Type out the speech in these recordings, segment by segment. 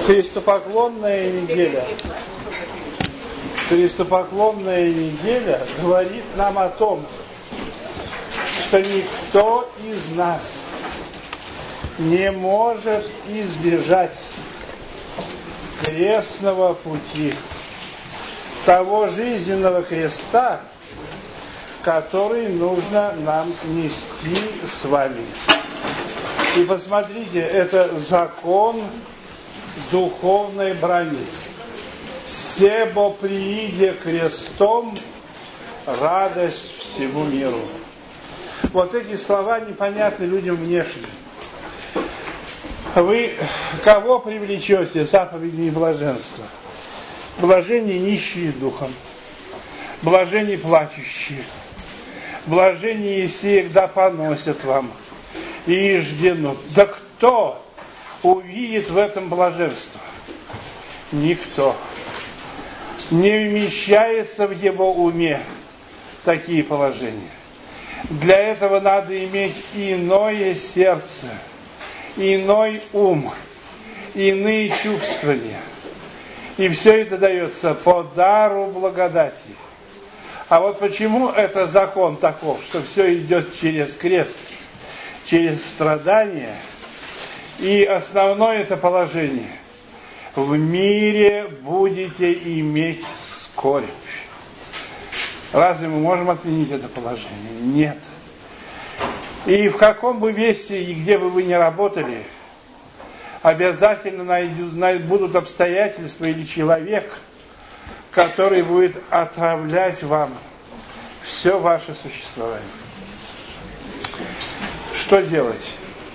Крестопоклонная неделя. Крестопоклонная неделя говорит нам о том, что никто из нас не может избежать крестного пути, того жизненного креста, который нужно нам нести с вами. И посмотрите, это закон духовной брони. «Себо прииде крестом, радость всему миру». Вот эти слова непонятны людям внешне. Вы кого привлечете заповедями блаженства? Блаженные нищие духом, блаженные плачущие, блаженные, если когда поносят вам и ижденут. Да кто увидит в этом блаженство? Никто. Не вмещается в его уме такие положения. Для этого надо иметь иное сердце, иной ум, иные чувствования. И все это дается по дару благодати. А вот почему это закон таков, что все идет через крест, через страдания. И основное это положение. В мире будете иметь скорбь. Разве мы можем отменить это положение? Нет. И в каком бы месте и где бы вы ни работали, обязательно будут обстоятельства или человек, который будет отравлять вам все ваше существование. Что делать?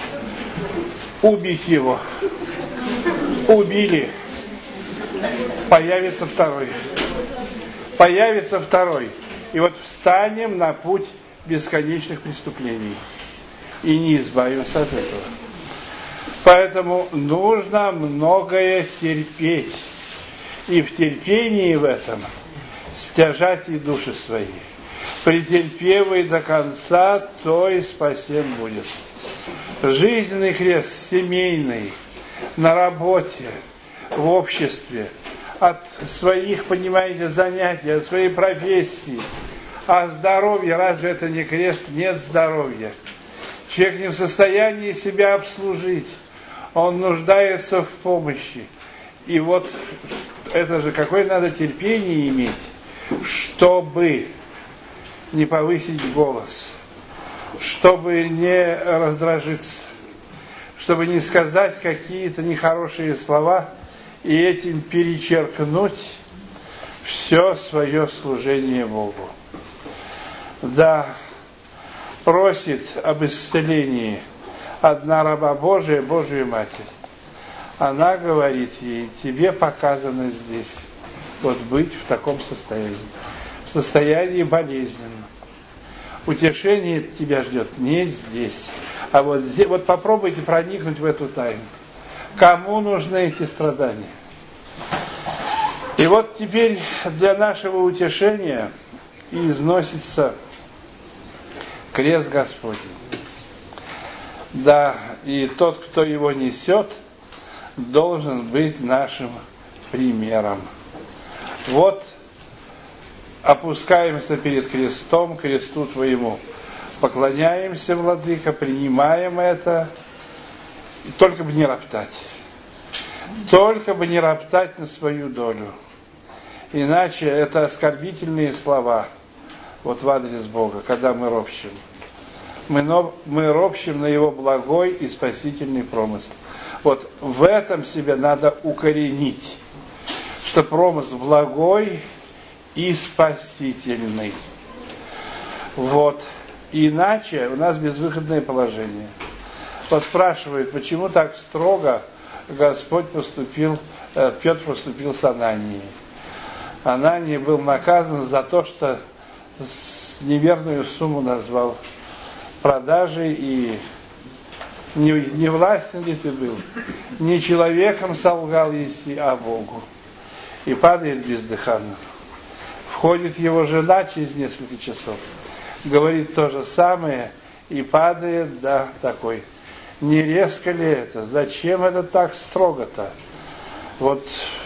Убить его. Убили. Появится второй. Появится второй. И вот встанем на путь бесконечных преступлений. И не избавимся от этого. Поэтому нужно многое терпеть. И в терпении в этом стяжать и души свои. Претерпевый до конца, то и спасен будет. Жизненный крест семейный, на работе, в обществе, от своих, понимаете, занятий, от своей профессии. А здоровье, разве это не крест? Нет здоровья. Человек не в состоянии себя обслужить. Он нуждается в помощи. И вот это же какое надо терпение иметь, чтобы не повысить голос, чтобы не раздражиться, чтобы не сказать какие-то нехорошие слова и этим перечеркнуть все свое служение Богу. Да, просит об исцелении одна раба Божия, Божию Матерь. Она говорит ей: тебе показано здесь вот быть в таком состоянии, в состоянии болезненном. Утешение тебя ждет не здесь, а вот здесь. Вот попробуйте проникнуть в эту тайну. Кому нужны эти страдания? И вот теперь для нашего утешения износится крест Господень. Да, и тот, кто его несет, должен быть нашим примером. Вот опускаемся перед крестом, кресту Твоему, поклоняемся, Владыка, принимаем это, только бы не роптать. Только бы не роптать на свою долю. Иначе это оскорбительные слова вот в адрес Бога, когда мы ропщем. Мы ропщем на Его благой и спасительный промысл. Вот в этом себя надо укоренить, что промысл благой и спасительный. Вот. Иначе у нас безвыходное положение. Вот спрашивают, почему так строго Господь поступил, Петр поступил с Ананией. Ананий был наказан за то, что неверную сумму назвал продажей, и не властен ли ты был, не человеком солгал еси, а Богу. И падает бездыханно. Входит его жена через несколько часов, говорит то же самое, и падает, да, такой. Не резко ли это? Зачем это так строго-то? Вот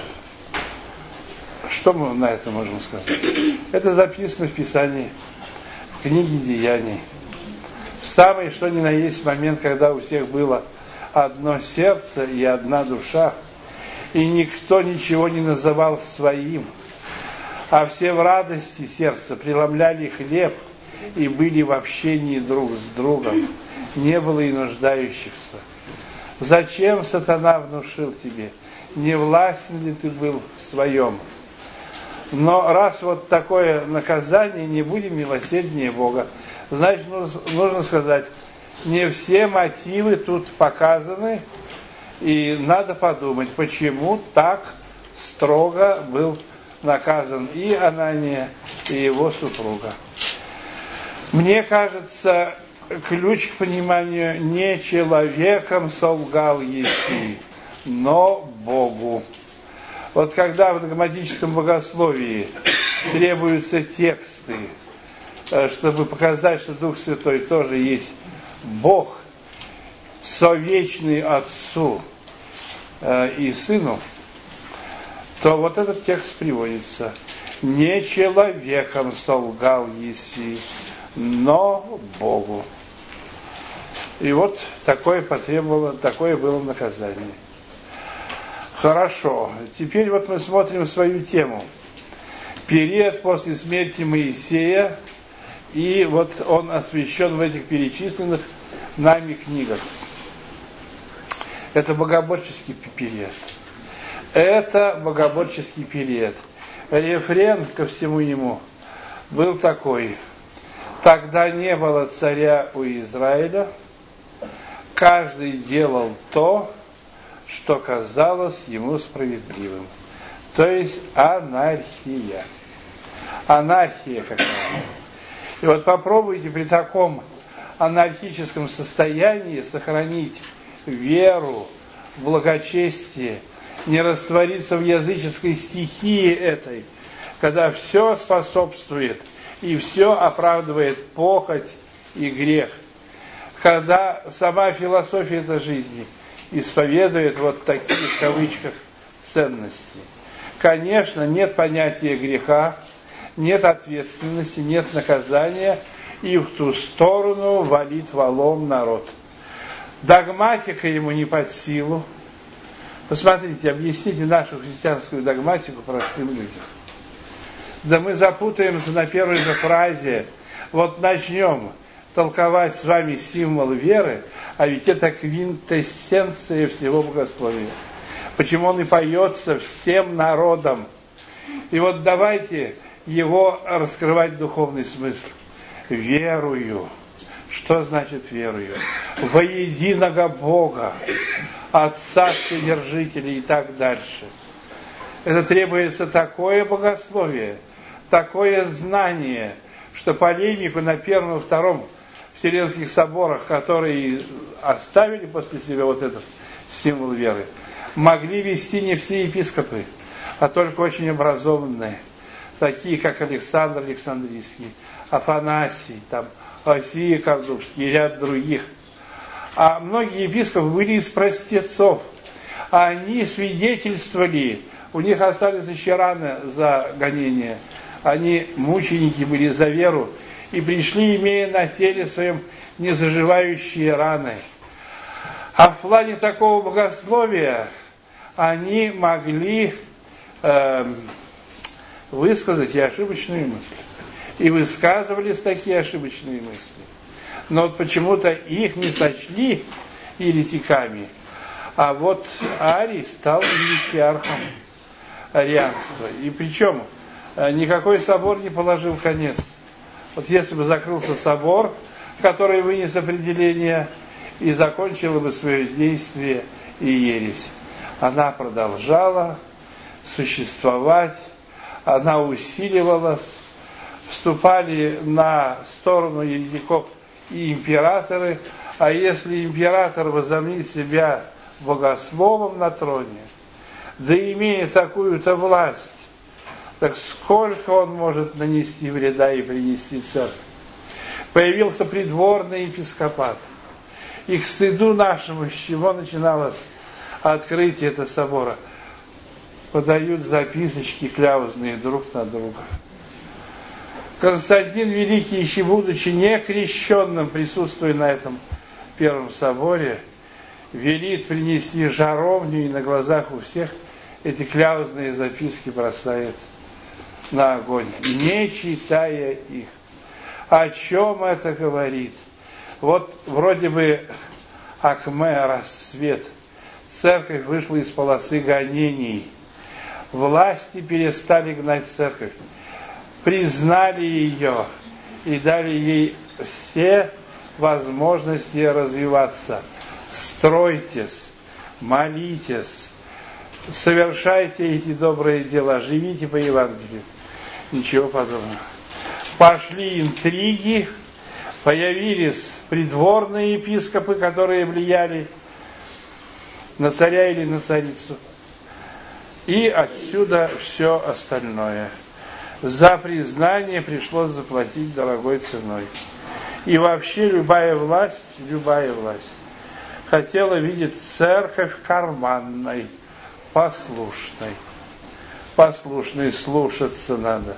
что мы на это можем сказать? Это записано в Писании, в книге Деяний. В самый что ни на есть момент, когда у всех было одно сердце и одна душа, и никто ничего не называл своим, а все в радости сердца преломляли хлеб и были в общении друг с другом. Не было и нуждающихся. Зачем сатана внушил тебе? Не властен ли ты был в своем? Но раз вот такое наказание, не будем милосерднее Бога, значит, нужно сказать, не все мотивы тут показаны, и надо подумать, почему так строго был наказан и Анания, и его супруга. Мне кажется, ключ к пониманию: не человеком солгал еси, но Богу. Вот когда в догматическом богословии требуются тексты, чтобы показать, что Дух Святой тоже есть Бог, совечный Отцу и Сыну, то вот этот текст приводится: не человеком солгал еси, но Богу. И вот такое было наказание. Хорошо, теперь вот мы смотрим свою тему. Период после смерти Моисея, и вот он освящен в этих перечисленных нами книгах. Это богоборческий период. Рефрен ко всему ему был такой: тогда не было царя у Израиля, каждый делал то, что казалось ему справедливым. То есть анархия. Анархия какая-то. И вот попробуйте при таком анархическом состоянии сохранить веру, благочестие, не раствориться в языческой стихии этой, когда все способствует и все оправдывает похоть и грех. Когда сама философия этой жизни исповедует вот такие, в кавычках, ценности. Конечно, нет понятия греха, нет ответственности, нет наказания, и в ту сторону валит валом народ. Догматика ему не под силу. Посмотрите, объясните нашу христианскую догматику простым людям. Да мы запутаемся на первой же фразе. Вот начнем толковать с вами символ веры, а ведь это квинтэссенция всего богословия. Почему он и поется всем народам. И вот давайте его раскрывать духовный смысл. Верую. Что значит верую? Во единого Бога, Отца Вседержителя и так дальше. Это требуется такое богословие, такое знание, что полемику на первом и втором Вселенских соборах, которые оставили после себя вот этот символ веры, могли вести не все епископы, а только очень образованные, такие как Александр Александрийский, Афанасий, там, Осия Кордубский и ряд других. А многие епископы были из простецов. Они свидетельствовали, у них остались еще раны за гонение. Они мученики были за веру и пришли, имея на теле своем незаживающие раны. А в плане такого богословия они могли высказать и ошибочные мысли. И высказывались такие ошибочные мысли. Но вот почему-то их не сочли еретиками. А вот Арий стал ересиархом арианства. И причем никакой собор не положил конец. Вот если бы закрылся собор, который вынес определение и закончил бы свое действие и ересь, она продолжала существовать, она усиливалась, вступали на сторону еретиков и императоры, а если император возомнит себя богословом на троне, да имея такую-то власть, так сколько он может нанести вреда и принести церковь? Появился придворный епископат. И к стыду нашему, с чего начиналось открытие этого собора? подают записочки кляузные друг на друга. Константин Великий, еще будучи некрещенным, присутствуя на этом Первом соборе, велит принести жаровню и на глазах у всех эти кляузные записки бросает на огонь, не читая их. О чем это говорит? Вот вроде бы Акме, рассвет, церковь вышла из полосы гонений, власти перестали гнать церковь, признали ее и дали ей все возможности развиваться. Стройтесь, молитесь, совершайте эти добрые дела, живите по Евангелию. Ничего подобного. Пошли интриги, появились придворные епископы, которые влияли на царя или на царицу. И отсюда все остальное. За признание пришлось заплатить дорогой ценой. И вообще любая власть хотела видеть церковь карманной, послушной. Послушной, слушаться надо.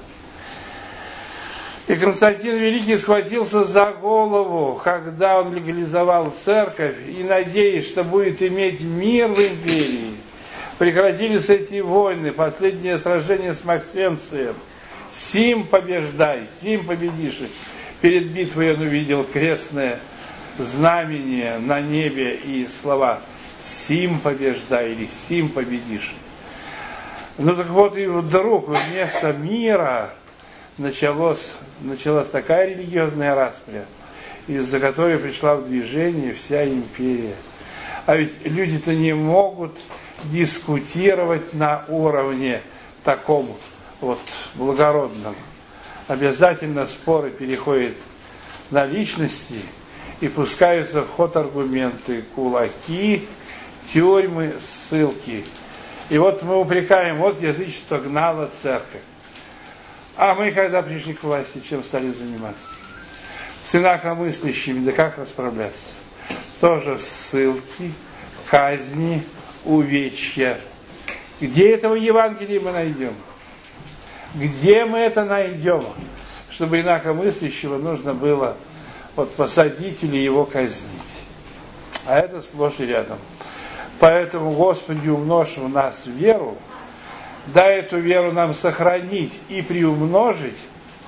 И Константин Великий схватился за голову, когда он легализовал церковь, и, надеясь, что будет иметь мир в империи, прекратились эти войны, последнее сражение с Максенцием. Сим побеждай, сим победишь. Перед битвой он увидел крестное знамение на небе и слова «Сим побеждай» или «Сим победишь». Ну так вот, и вдруг вместо мира началась такая религиозная распря, из-за которой пришла в движение вся империя. А ведь люди-то не могут дискутировать на уровне таком вот благородном. Обязательно споры переходят на личности и пускаются в ход аргументы, кулаки, тюрьмы, ссылки. И вот мы упрекаем, вот язычество гнало церковь. А мы, когда пришли к власти, чем стали заниматься? С инакомыслящими, да как расправляться? Тоже ссылки, казни, увечья. Где этого Евангелия мы найдем? Где мы это найдем? Чтобы инакомыслящего нужно было вот посадить или его казнить. А это сплошь и рядом. Поэтому, Господи, умножь в нас веру, дай эту веру нам сохранить и приумножить.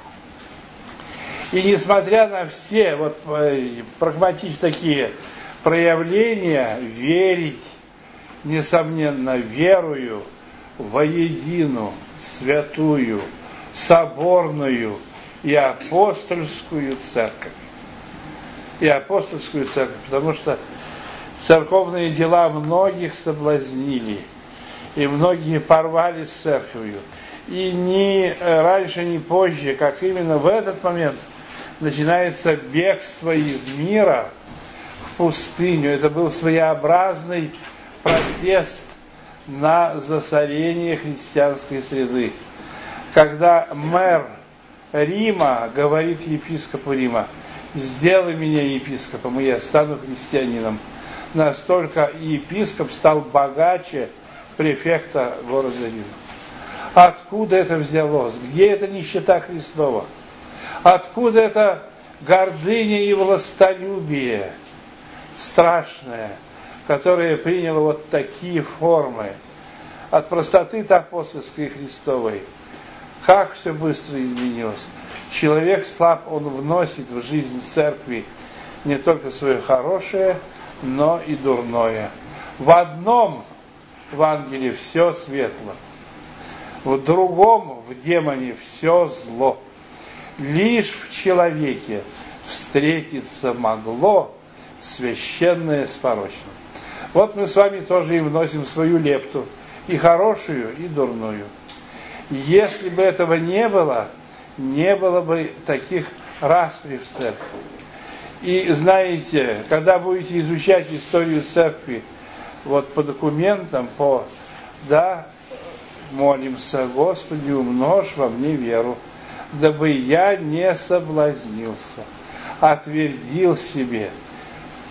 И несмотря на все вот прагматичные такие проявления, верить, несомненно, верую воедино святую, соборную и апостольскую церковь. И апостольскую церковь, потому что церковные дела многих соблазнили, и многие порвали с церковью. И ни раньше, ни позже, как именно в этот момент начинается бегство из мира в пустыню. Это был своеобразный протест на засорение христианской среды. Когда мэр Рима говорит епископу Рима: сделай меня епископом, и я стану христианином. Настолько епископ стал богаче префекта города Рима. Откуда это взялось? Где эта нищета Христова? Откуда эта гордыня и властолюбие страшное, которое приняло вот такие формы? От простоты-то апостольской и Христовой. Как все быстро изменилось. Человек слаб, он вносит в жизнь церкви не только свое хорошее, но и дурное. В одном Евангелии все светло, в другом, в демоне, все зло. Лишь в человеке встретиться могло священное с порочным. Вот мы с вами тоже и вносим свою лепту, и хорошую, и дурную. Если бы этого не было бы таких распри в церкви. И знаете, когда будете изучать историю церкви, вот по документам, молимся: Господи, умножь во мне веру, дабы я не соблазнился, отвердил себе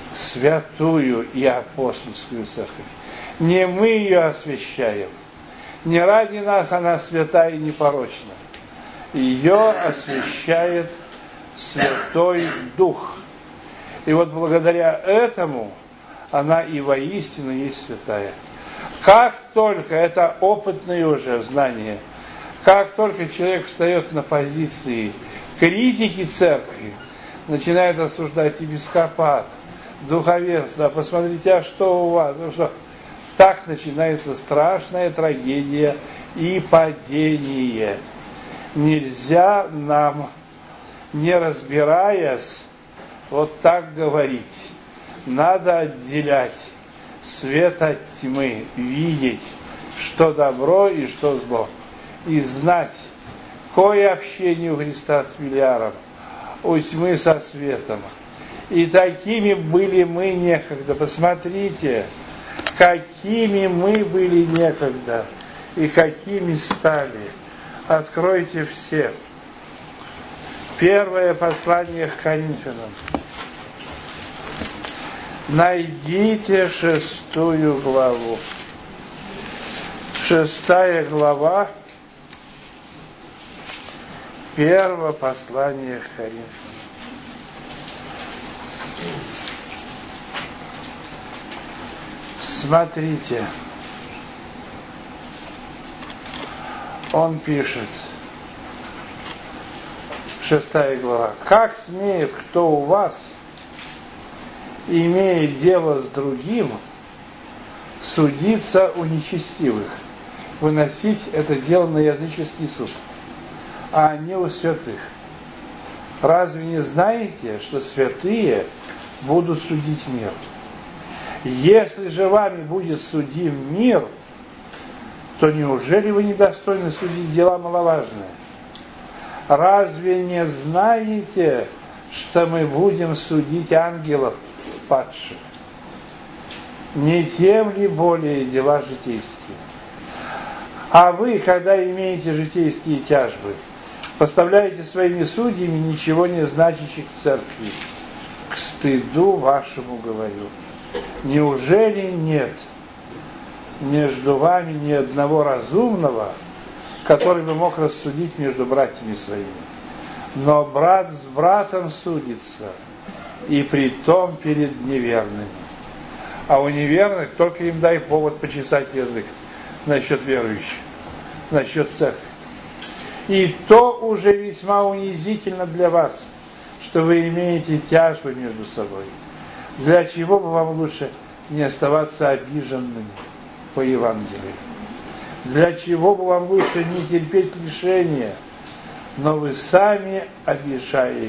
святую и апостольскую церковь. Не мы ее освящаем, Не ради нас она свята и непорочна. Ее освящает Святой Дух. И вот благодаря этому она и воистину есть святая. Как только это опытное уже знание, как только человек встает на позиции критики церкви, начинает осуждать епископат, духовенство, посмотрите, а что у вас, что? Так начинается страшная трагедия и падение. Нельзя нам, не разбираясь, вот так говорить. Надо отделять свет от тьмы, видеть, что добро и что зло. И знать, кое общение у Христа с Велиаром, у тьмы со светом. И такими были мы некогда. Посмотрите, какими мы были некогда и какими стали. Откройте все. Первое послание к Коринфянам. Найдите 6 главу. 6 глава. Первое послание к Коринфянам. Смотрите. Он пишет. 6 глава. Как смеет кто у вас, имея дело с другим, судиться у нечестивых, выносить это дело на языческий суд, а не у святых? Разве не знаете, что святые будут судить мир? Если же вами будет судим мир, то неужели вы недостойны судить дела маловажные? Разве не знаете, что мы будем судить ангелов падших? Не тем ли более дела житейские? А вы, когда имеете житейские тяжбы, поставляете своими судьями ничего не значащих в церкви. К стыду вашему говорю. Неужели нет между вами ни одного разумного, который бы мог рассудить между братьями своими? Но брат с братом судится, и притом перед неверными. А у неверных только им дай повод почесать язык насчет верующих, насчет церкви. И то уже весьма унизительно для вас, что вы имеете тяжбы между собой. Для чего бы вам лучше не оставаться обиженными по Евангелию? Для чего бы вам лучше не терпеть лишения, но вы сами обижаете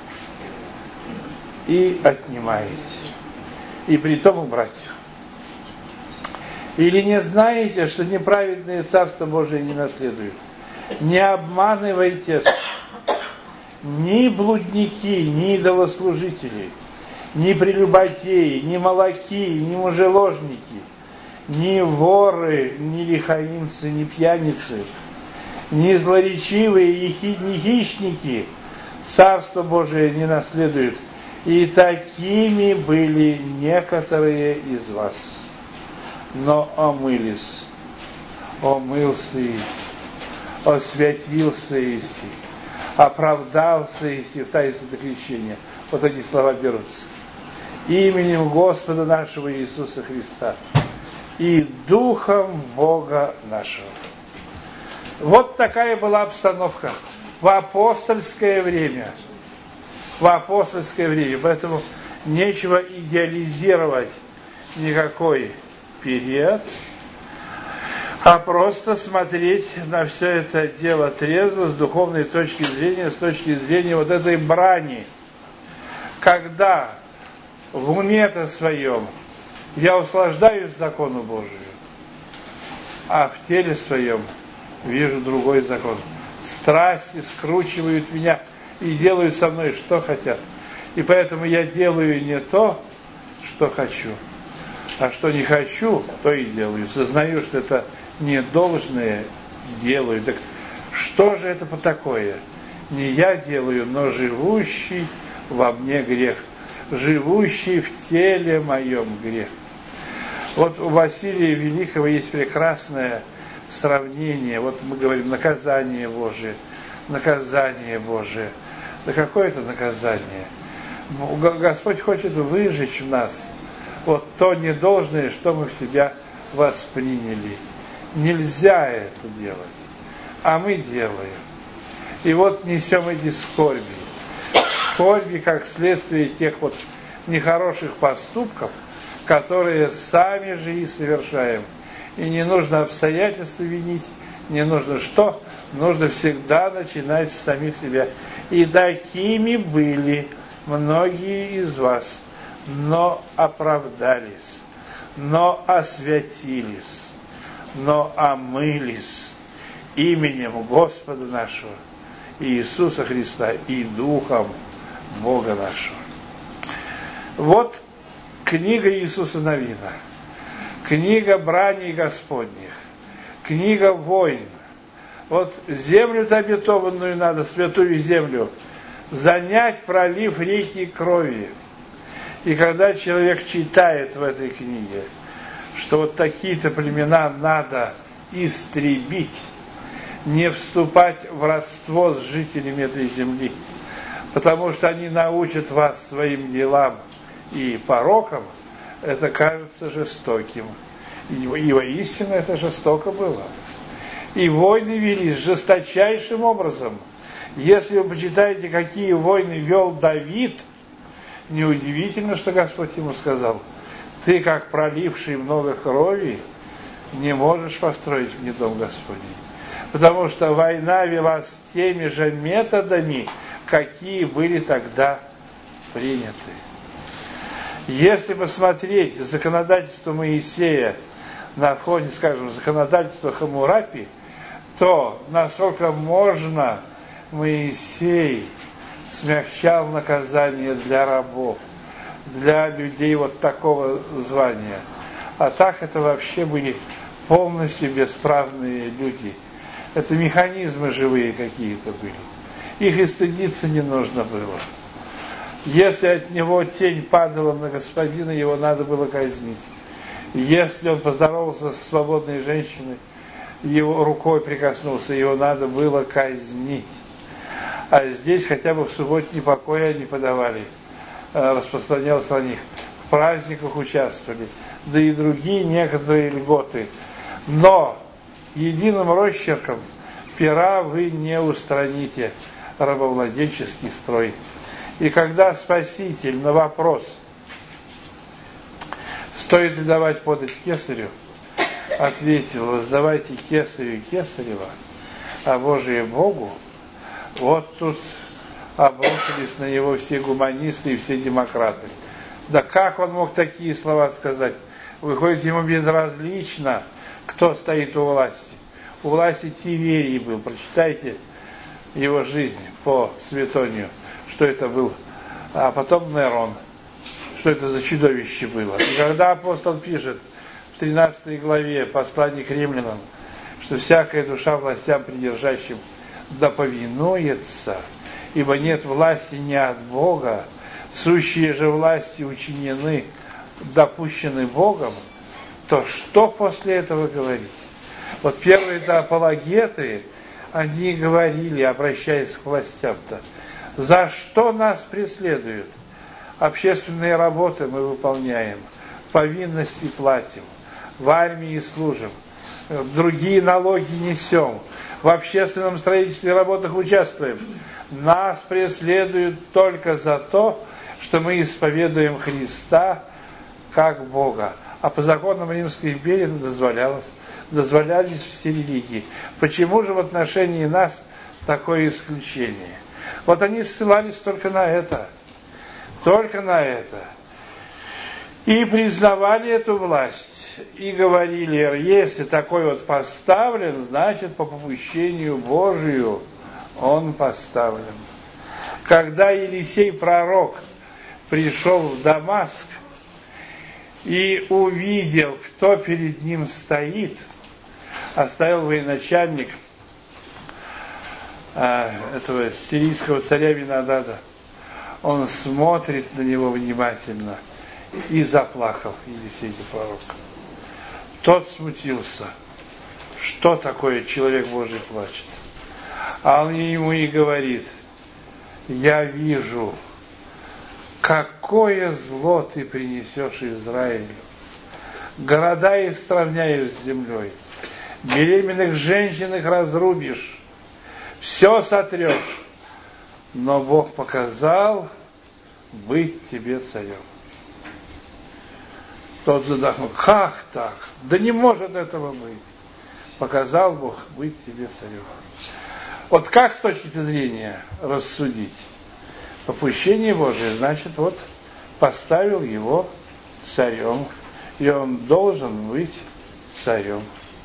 и отнимаете, и притом у братьев? Или не знаете, что неправедные Царство Божие не наследуют? Не обманывайтесь, ни блудники, ни идолослужители, ни прелюбодеи, ни молоки, ни мужеложники, ни воры, ни лихаимцы, ни пьяницы, ни злоречивые, ни хищники Царство Божие не наследуют. И такими были некоторые из вас. Но омылись, омылся Иси, освятился Иси, оправдался Иси в таинстве крещения. Вот эти слова берутся. Именем Господа нашего Иисуса Христа и Духом Бога нашего. Вот такая была обстановка в апостольское время. В апостольское время. Поэтому нечего идеализировать никакой период, а просто смотреть на все это дело трезво, с духовной точки зрения, с точки зрения вот этой брани. Когда в уме-то своем я услаждаюсь закону Божию, а в теле своем вижу другой закон. Страсти скручивают меня и делают со мной, что хотят. И поэтому я делаю не то, что хочу, а что не хочу, то и делаю. Сознаю, что это не должное делаю. Так что же это такое? Не я делаю, но живущий во мне грех. Живущий в теле моем грех. Вот у Василия Великого есть прекрасное сравнение. Вот мы говорим наказание Божие, наказание Божие. Да какое это наказание? Господь хочет выжечь в нас вот то недолжное, что мы в себя восприняли. Нельзя это делать, а мы делаем. И вот несем эти скорби. Скорби как следствие тех вот нехороших поступков, которые сами же и совершаем. И не нужно обстоятельства винить, не нужно что? Нужно всегда начинать с самих себя. И такими были многие из вас, но оправдались, но освятились, но омылись именем Господа нашего Иисуса Христа и Духом Бога нашего. Вот книга Иисуса Навина, книга браней Господних, книга войн. Вот землю-то обетованную надо, святую землю, занять, пролив реки крови. И когда человек читает в этой книге, что вот такие-то племена надо истребить, не вступать в родство с жителями этой земли, потому что они научат вас своим делам и порокам, это кажется жестоким. И воистину это жестоко было. И войны велись жесточайшим образом. Если вы почитаете, какие войны вел Давид, неудивительно, что Господь ему сказал: ты, как проливший много крови, не можешь построить мне дом Господень. Потому что война велась теми же методами, какие были тогда приняты. Если посмотреть законодательство Моисея на фоне, скажем, законодательства Хаммурапи, то насколько можно Моисей смягчал наказание для рабов, для людей вот такого звания. А так это вообще были полностью бесправные люди. Это механизмы живые какие-то были. Их и стыдиться не нужно было. Если от него тень падала на господина, его надо было казнить. Если он поздоровался с свободной женщиной, его рукой прикоснулся, его надо было казнить. А здесь хотя бы в субботний покой они подавали, распространялся о них, в праздниках участвовали, да и другие некоторые льготы. Но единым росчерком пера вы не устраните рабовладельческий строй. И когда Спаситель на вопрос, стоит ли давать подать кесарю, ответил: воздавайте кесарю кесарева, а Божие Богу, вот тут обрушились на него все гуманисты и все демократы. Да как он мог такие слова сказать? Выходит, ему безразлично, кто стоит у власти. У власти Тиверий был, прочитайте его жизнь по Светонию, что это был, а потом Нерон, что это за чудовище было. И когда апостол пишет в 13 главе послания к римлянам, что всякая душа властям придержащим да повинуется, ибо нет власти не от Бога, сущие же власти учинены, допущены Богом, то что после этого говорить? Вот первые-то апологеты, они говорили, обращаясь к властям-то: за что нас преследуют? Общественные работы мы выполняем, повинности платим, в армии служим, другие налоги несем, в общественном строительстве и работах участвуем. Нас преследуют только за то, что мы исповедуем Христа как Бога. А по законам Римской империи это дозволялись все религии. Почему же в отношении нас такое исключение? Вот они ссылались только на это. Только на это. И признавали эту власть. И говорили: если такой вот поставлен, значит по попущению Божию он поставлен. Когда Елисей пророк пришел в Дамаск и увидел, кто перед ним стоит, оставил военачальник этого сирийского царя Винодада, он смотрит на него внимательно и заплакал, Елисей пророк. Тот смутился. что такое человек Божий плачет. А он ему и говорит: я вижу, какое зло ты принесешь Израилю. Города их сравняешь с землей, беременных женщин их разрубишь, все сотрешь. Но Бог показал быть тебе царем. Тот задохнул: как так? Да не может этого быть. Показал Бог быть тебе царем. Вот как с точки зрения рассудить? Попущение Божие, значит, вот поставил его царем, и он должен быть царем.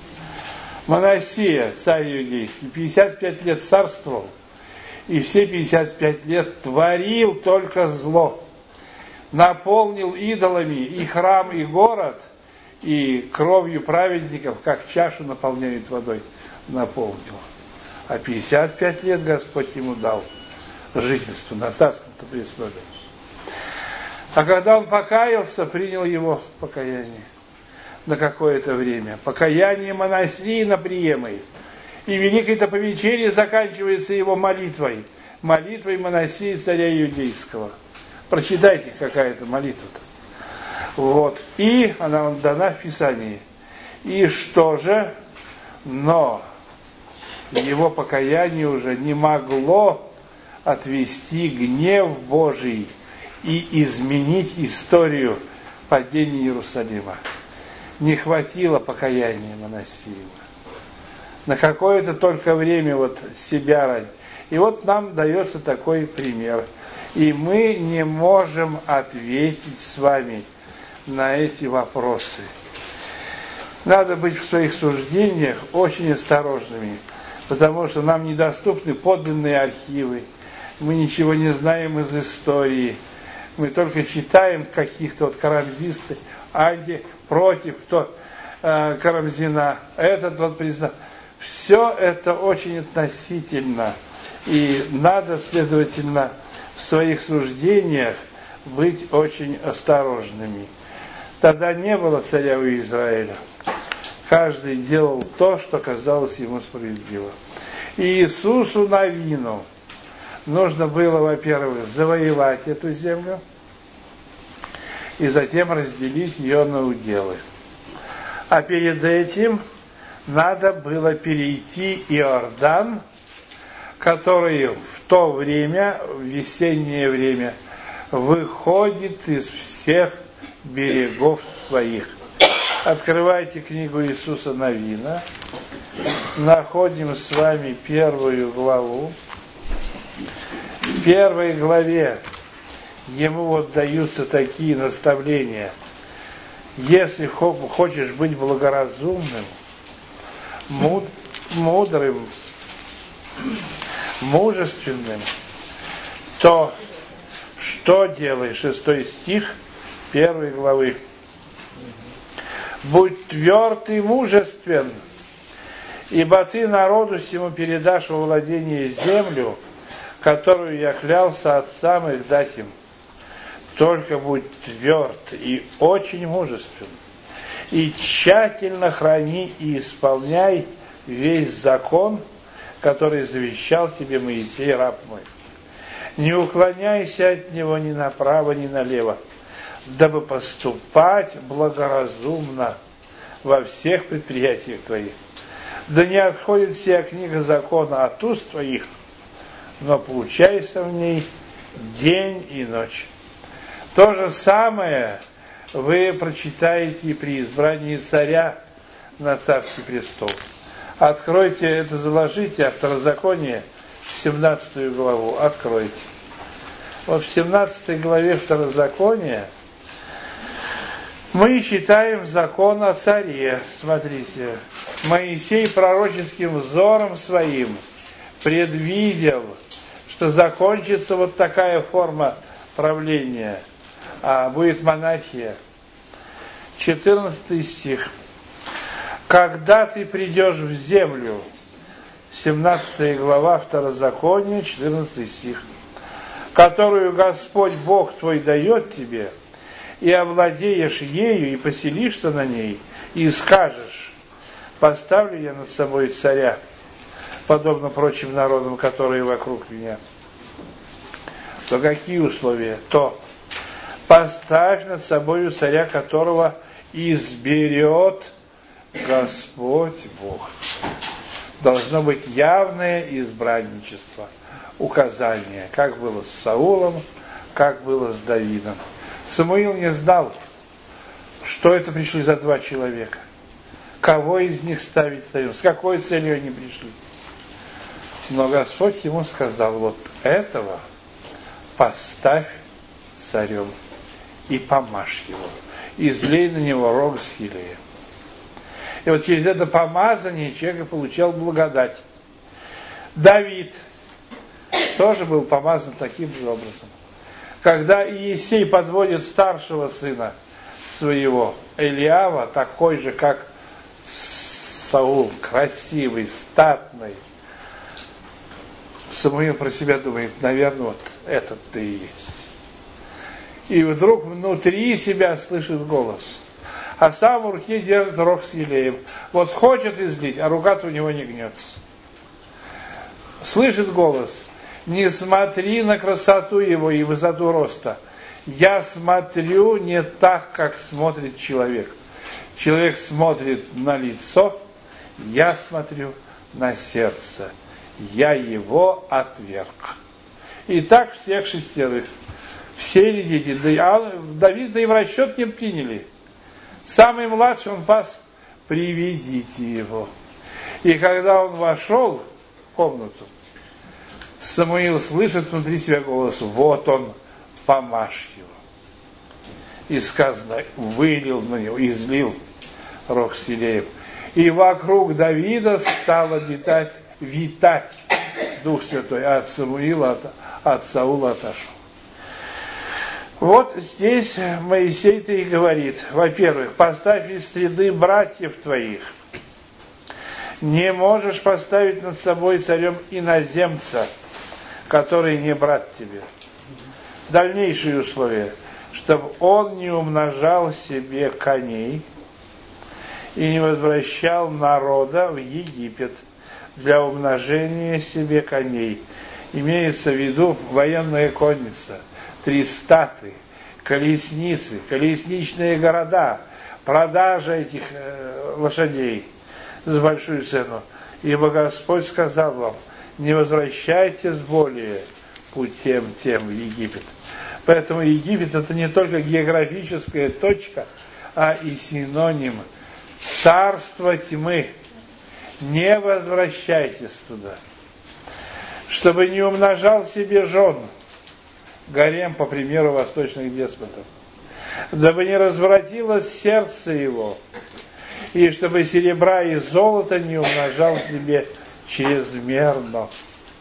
Манассия, царь иудейский, 55 лет царствовал, и все 55 лет творил только зло. Наполнил идолами и храм, и город, и кровью праведников, как чашу наполняют водой, наполнил. А 55 лет Господь ему дал жительство на царском-то престоле. А когда он покаялся, принял его покаяние на какое-то время. Покаяние Манассии на приемой. И великой-то по вечере заканчивается его молитвой. Молитвой Манассии, царя иудейского. Прочитайте, какая это молитва-то. Вот. И она вам дана в Писании. И что же? Но его покаяние уже не могло отвести гнев Божий и изменить историю падения Иерусалима. Не хватило покаяния Манассии. На какое-то только время вот себя ради. И вот нам дается такой пример. И мы не можем ответить с вами на эти вопросы. Надо быть в своих суждениях очень осторожными, потому что нам недоступны подлинные архивы. Мы ничего не знаем из истории. Мы только читаем каких-то вот карамзисты, против, кто Карамзина, этот вот признал. Все это очень относительно. И надо, следовательно, в своих суждениях быть очень осторожными. Тогда не было царя у Израиля. Каждый делал то, что казалось ему справедливо. И Иисусу Навину нужно было, во-первых, завоевать эту землю и затем разделить ее на уделы. А перед этим надо было перейти Иордан, который в то время, в весеннее время, выходит из всех берегов своих. Открывайте книгу Иисуса Навина. Находим с вами 1 главу. В 1 главе ему вот даются такие наставления. Если хочешь быть благоразумным, мудрым, мужественным, то что делай? 6 стих 1 главы. Будь тверд и мужествен, ибо ты народу сему передашь во владение землю, которую я клялся отцам их дать им. Только будь тверд и очень мужествен, и тщательно храни и исполняй весь закон, который завещал тебе Моисей, раб мой. Не уклоняйся от него ни направо, ни налево, дабы поступать благоразумно во всех предприятиях твоих. Да не отходит вся книга закона от уст твоих, но получайся в ней день и ночь. То же самое вы прочитаете и при избрании царя на царский престол. Откройте это, заложите, а Второзаконие, 17 главу, откройте. Вот в 17 главе Второзакония мы читаем закон о царе. Смотрите, Моисей пророческим взором своим предвидел, что закончится вот такая форма правления, а будет монархия. 14 стих. Когда ты придешь в землю, 17 глава Второзакония, 14 стих, которую Господь Бог твой дает тебе, и овладеешь ею, и поселишься на ней, и скажешь: поставлю я над собой царя, подобно прочим народам, которые вокруг меня, то какие условия? То поставь над собой царя, которого изберет Господь Бог. Должно быть явное избранничество, указание, как было с Саулом, как было с Давидом. Самуил не знал, что это пришли за два человека, кого из них ставить царем, с какой целью они пришли. Но Господь ему сказал: вот этого поставь царем и помажь его, излей на него рог с елеем. И вот через это помазание человек получал благодать. Давид тоже был помазан таким же образом. Когда Иессей подводит старшего сына своего, Элиава, такой же, как Саул, красивый, статный, Самуил про себя думает: наверное, вот этот ты и есть. И вдруг внутри себя слышит голос, а сам в руке держит рог с елеем. Вот хочет излить, а рука-то у него не гнется. Слышит голос: не смотри на красоту его и высоту роста. Я смотрю не так, как смотрит человек. Человек смотрит на лицо, я смотрю на сердце. Я его отверг. И так всех шестерых. Все дети. Давида и в расчет не приняли. Самый младший он пас: приведите его. И когда он вошел в комнату, Самуил слышит внутри себя голос: вот он, помажь его. И сказано: вылил на него, излил рог с елеем. И вокруг Давида стало витать Дух Святой, а от Самуила, от Саула отошел. Вот здесь Моисей-то и говорит: во-первых, поставь из среды братьев твоих. Не можешь поставить над собой царем иноземца, который не брат тебе. Дальнейшие условия: чтобы он не умножал себе коней и не возвращал народа в Египет для умножения себе коней. Имеется в виду военная конница, 3 статы, колесницы, колесничные города, продажа этих лошадей за большую цену. Ибо Господь сказал вам: не возвращайтесь более путем тем в Египет. Поэтому Египет — это не только географическая точка, а и синоним царства тьмы. Не возвращайтесь туда. Чтобы не умножал себе жен, гарем, по примеру восточных деспотов, дабы не развратилось сердце его, и чтобы серебра и золота не умножал себе чрезмерно.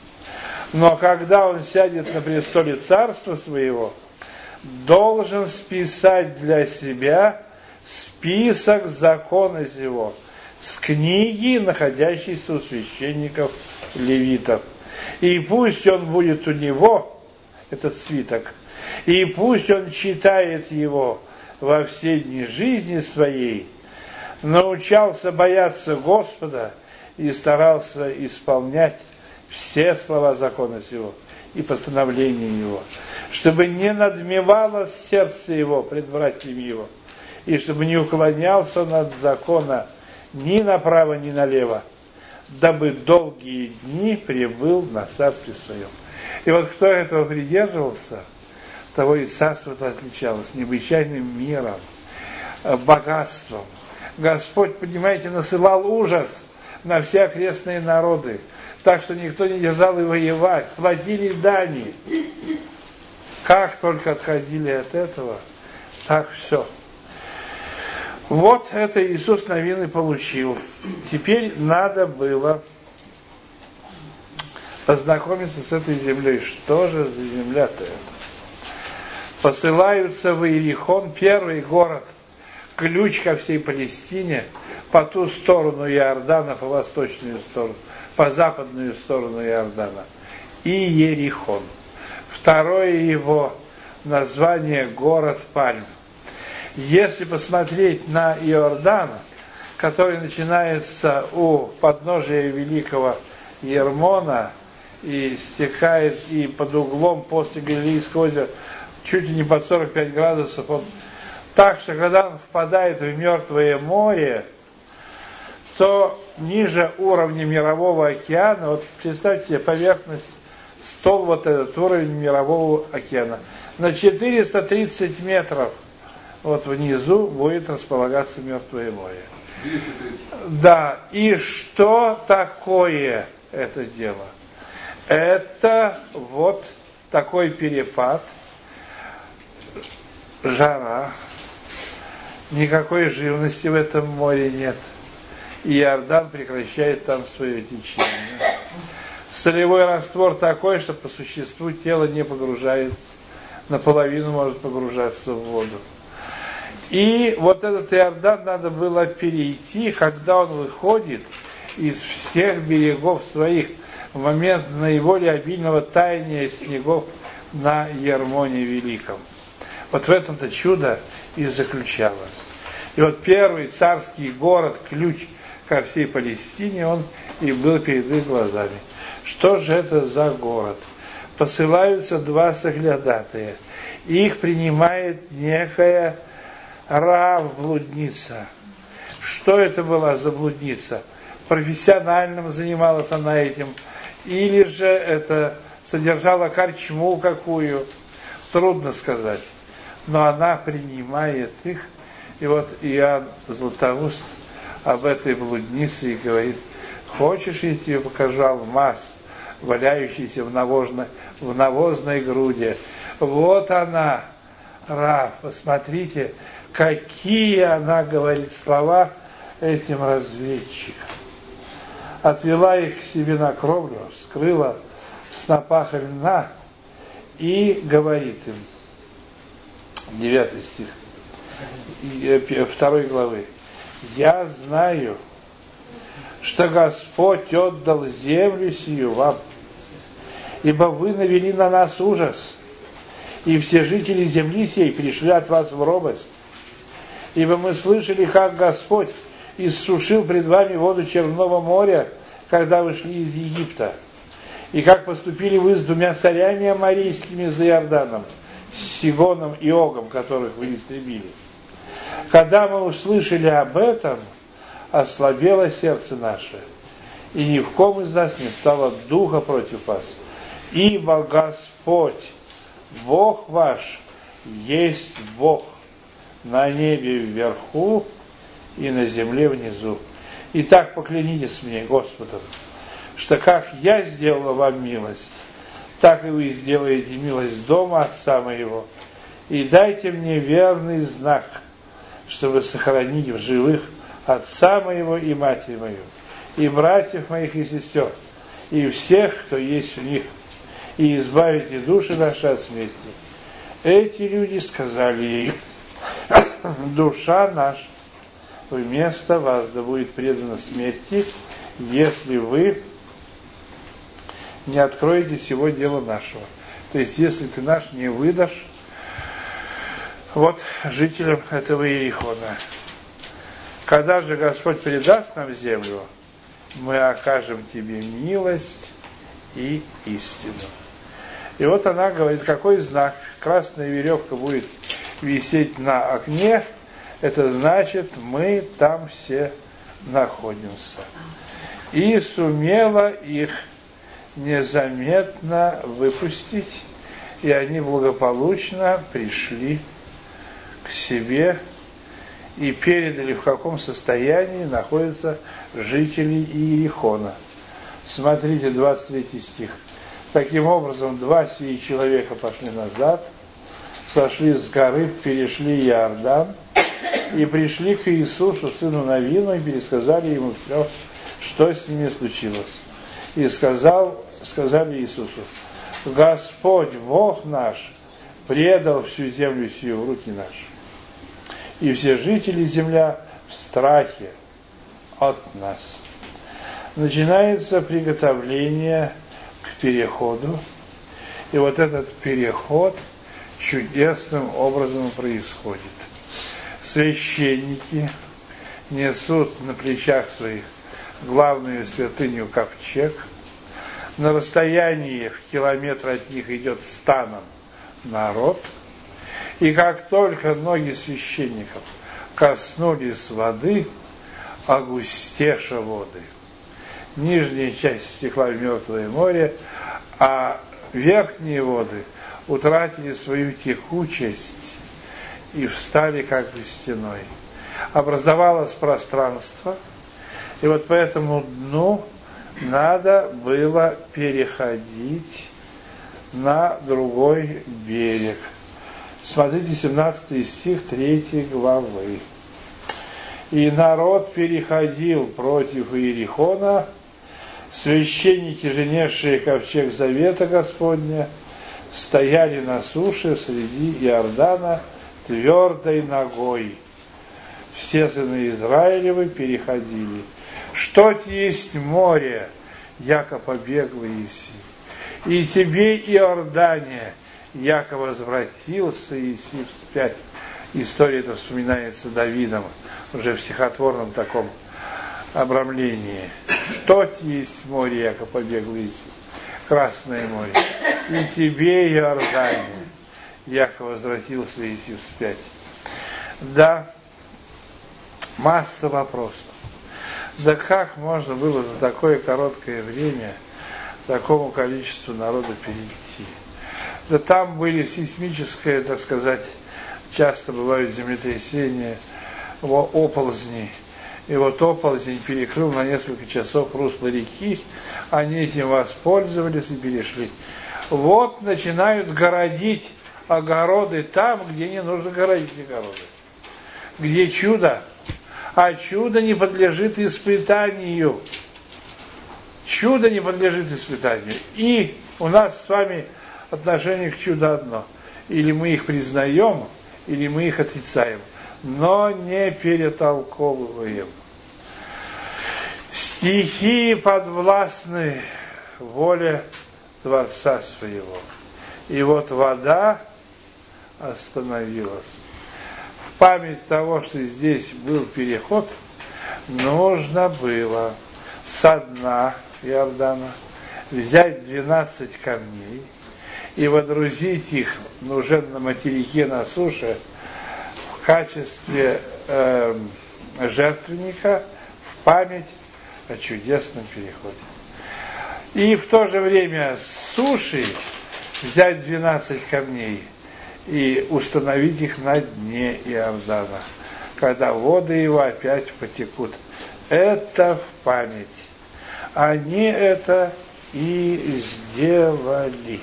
Но когда он сядет на престоле царства своего, должен списать для себя список закона сего с книги, находящейся у священников левитов. И пусть он будет у него, этот свиток, и пусть он читает его во все дни жизни своей, научался бояться Господа и старался исполнять все слова закона сего и постановления его, чтобы не надмевало сердце его пред братьями его, и чтобы не уклонялся он от закона ни направо, ни налево, дабы долгие дни пребыл на царстве своем. И вот кто этого придерживался, того и царство-то отличалось необычайным миром, богатством. Господь, понимаете, насылал ужас на все окрестные народы, так что никто не держал и воевать, платили дани. Как только отходили от этого, так все. Вот это Иисус Навин получил. Теперь надо было познакомиться с этой землей. Что же за земля-то это? Посылаются в Иерихон, первый город, ключ ко всей Палестине, по ту сторону Иордана, по восточную сторону, по западную сторону Иордана. Иерихон. Второе его название — город Пальм. Если посмотреть на Иордан, который начинается у подножия Великого Ермона и стекает и под углом после Галилейского озера чуть ли не под 45 градусов. Он, так что когда он впадает в Мертвое море, то ниже уровня Мирового океана, вот представьте себе поверхность, стол, вот этот уровень Мирового океана, на 430 метров вот внизу будет располагаться Мертвое море. 230. Да, и что такое это дело? Это вот такой перепад, жара, никакой живности в этом море нет. И Иордан прекращает там свое течение. Солевой раствор такой, что по существу тело не погружается, наполовину может погружаться в воду. И вот этот Иордан надо было перейти, когда он выходит из всех берегов своих в момент наиболее обильного таяния снегов на Ермоне Великом. Вот в этом-то чудо и заключалось. И вот первый царский город, ключ ко всей Палестине, он и был перед их глазами. Что же это за город? Посылаются два соглядатая. Их принимает некая Раав-блудница. Что это была за блудница? Профессиональным занималась она этим, или же это содержала корчму какую, трудно сказать. Но она принимает их, и вот Иоанн Златоуст об этой блуднице и говорит: хочешь, я тебе покажу алмаз, валяющийся в навозной груди? Вот она, Раав, посмотрите, какие она говорит слова этим разведчикам. Отвела их к себе на кровлю, скрыла в снопах льна и говорит им, 9 стих 2 главы: «Я знаю, что Господь отдал землю сию вам, ибо вы навели на нас ужас, и все жители земли сей пришли от вас в робость. Ибо мы слышали, как Господь иссушил пред вами воду Черного моря, когда вы шли из Египта, и как поступили вы с 2 царями аморейскими за Иорданом, с Сигоном и Огом, которых вы истребили. Когда мы услышали об этом, ослабело сердце наше, и ни в ком из нас не стало духа против вас. Ибо Господь, Бог ваш, есть Бог на небе вверху и на земле внизу. Итак, поклянитесь мне, Господом, что как я сделала вам милость, так и вы сделаете милость дома отца моего. И дайте мне верный знак, чтобы сохранить в живых отца моего и матери мою, и братьев моих и сестер, и всех, кто есть в них, и избавите души наши от смерти. Эти люди сказали ей: душа наша вместо вас да будет предана смерти, если вы не откроете всего дела нашего. То есть, если ты наш не выдашь вот жителям этого Иерихона. Когда же Господь передаст нам землю, мы окажем тебе милость и истину. И вот она говорит, какой знак? Красная веревка будет висеть на окне, это значит, мы там все находимся. И сумела их незаметно выпустить, и они благополучно пришли к себе и передали, в каком состоянии находятся жители Иерихона. Смотрите, 23 стих. Таким образом, 2 сии человека пошли назад, сошли с горы, перешли Иордан и пришли к Иисусу, сыну Навину, и пересказали ему все, что с ними случилось. И сказали Иисусу: Господь, Бог наш, предал всю землю сию в руки наши. И все жители земля в страхе от нас. Начинается приготовление к переходу. И вот этот переход чудесным образом происходит. Священники несут на плечах своих главную святыню ковчег. На расстоянии в километр от них идет станом народ. И как только ноги священников коснулись воды, огустеша воды. Нижняя часть стекла в Мертвое море, а верхние воды утратили свою текучесть и встали как бы стеной. Образовалось пространство, и вот по этому дну надо было переходить на другой берег. Смотрите, 17 стих 3 главы. «И народ переходил против Иерихона, священники же, несшие ковчег завета Господня, стояли на суше среди Иордана твердой ногой. Все сыны Израилевы переходили. Что-то есть море, яко побегло Иси. И тебе, Иордане, яко возвратился Иси вспять». История эта вспоминается Давидом, уже в стихотворном таком обрамлении. Что-то есть море, яко побегло Иси, Красное море. И тебе, Иордане, яко возвратился Иси вспять. Да, масса вопросов. Да как можно было за такое короткое время такому количеству народа перейти? Да там были сейсмические, так сказать, часто бывают землетрясения, оползни. И вот оползень перекрыл на несколько часов русло реки, они этим воспользовались и перешли. Вот начинают городить огороды там, где не нужно городить огороды. Где чудо, а чудо не подлежит испытанию. Чудо не подлежит испытанию. И у нас с вами отношение к чуду одно. Или мы их признаем, или мы их отрицаем, но не перетолковываем. Стихии подвластны воле Творца своего. И вот вода остановилась. В память того, что здесь был переход, нужно было со дна Иордана взять 12 камней и водрузить их уже на материке, на суше, в качестве жертвенника, в память о чудесном переходе. И в то же время с суши взять 12 камней и установить их на дне Иордана, когда воды его опять потекут. Это в память. Они это и сделали.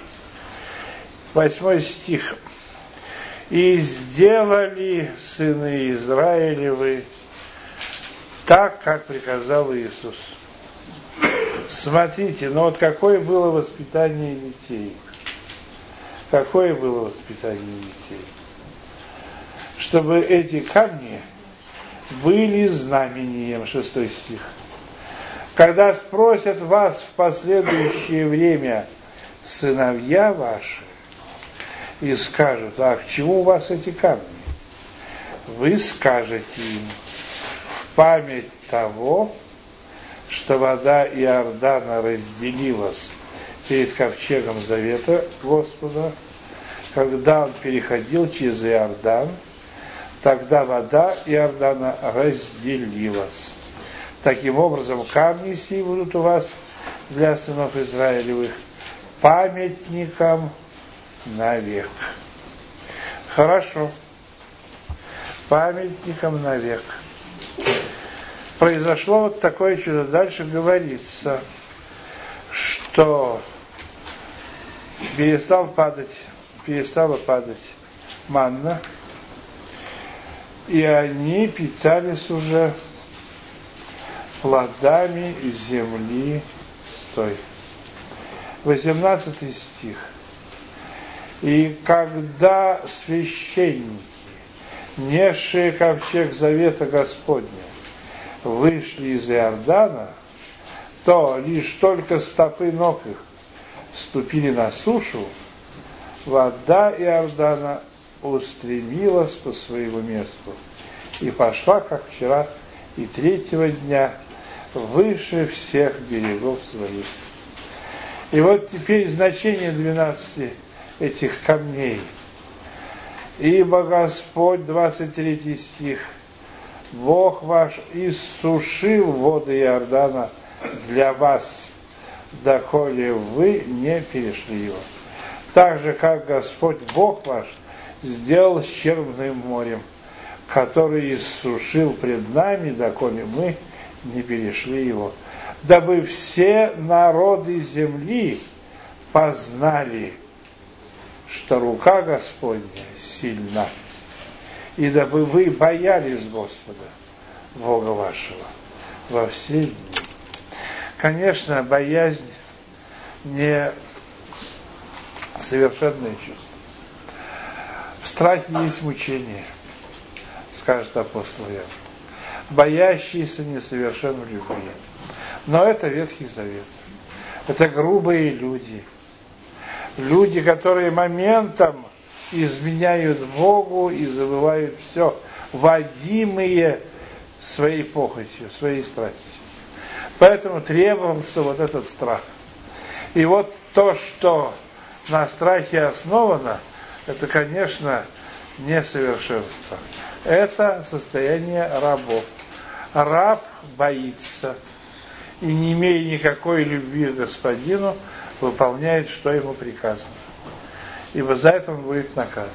8 стих. «И сделали сыны Израилевы так, как приказал Иисус». Смотрите, но вот какое было воспитание детей? Какое было воспитание детей? Чтобы эти камни были знамением, 6 стих. Когда спросят вас в последующее время сыновья ваши, и скажут: а к чему у вас эти камни? Вы скажете им: в память того, что вода Иордана разделилась перед ковчегом завета Господа, когда он переходил через Иордан, тогда вода Иордана разделилась. Таким образом, камни сии будут у вас для сынов Израилевых памятником навек. Хорошо. Памятником навек. Произошло вот такое чудо. Дальше говорится, что перестала падать манна, и они питались уже плодами земли той. 18 стих. И когда священники, несшие ковчег завета Господня, вышли из Иордана, то лишь только стопы ног их ступили на сушу, вода Иордана устремилась по своему месту и пошла, как вчера и третьего дня выше всех берегов своих. И вот теперь значение 12 этих камней. Ибо Господь, 23 стих, Бог ваш иссушил воды Иордана для вас, доколе вы не перешли его. Так же, как Господь Бог ваш сделал с Черным морем, который иссушил пред нами, доколе мы не перешли его, дабы все народы земли познали, что рука Господня сильна, и дабы вы боялись Господа, Бога вашего, во все дни. Конечно, боязнь не совершенное чувство. В страхе есть мучение, скажет апостол Иоанн. Боящийся несовершен в любви. Но это Ветхий Завет. Это грубые люди. Люди, которые моментом изменяют Богу и забывают все, водимые своей похотью, своей страстью. Поэтому требовался вот этот страх. И вот то, что на страхе основано, это, конечно, несовершенство. Это состояние рабов. Раб боится и, не имея никакой любви к господину, выполняет, что ему приказано. Ибо за это он будет наказан.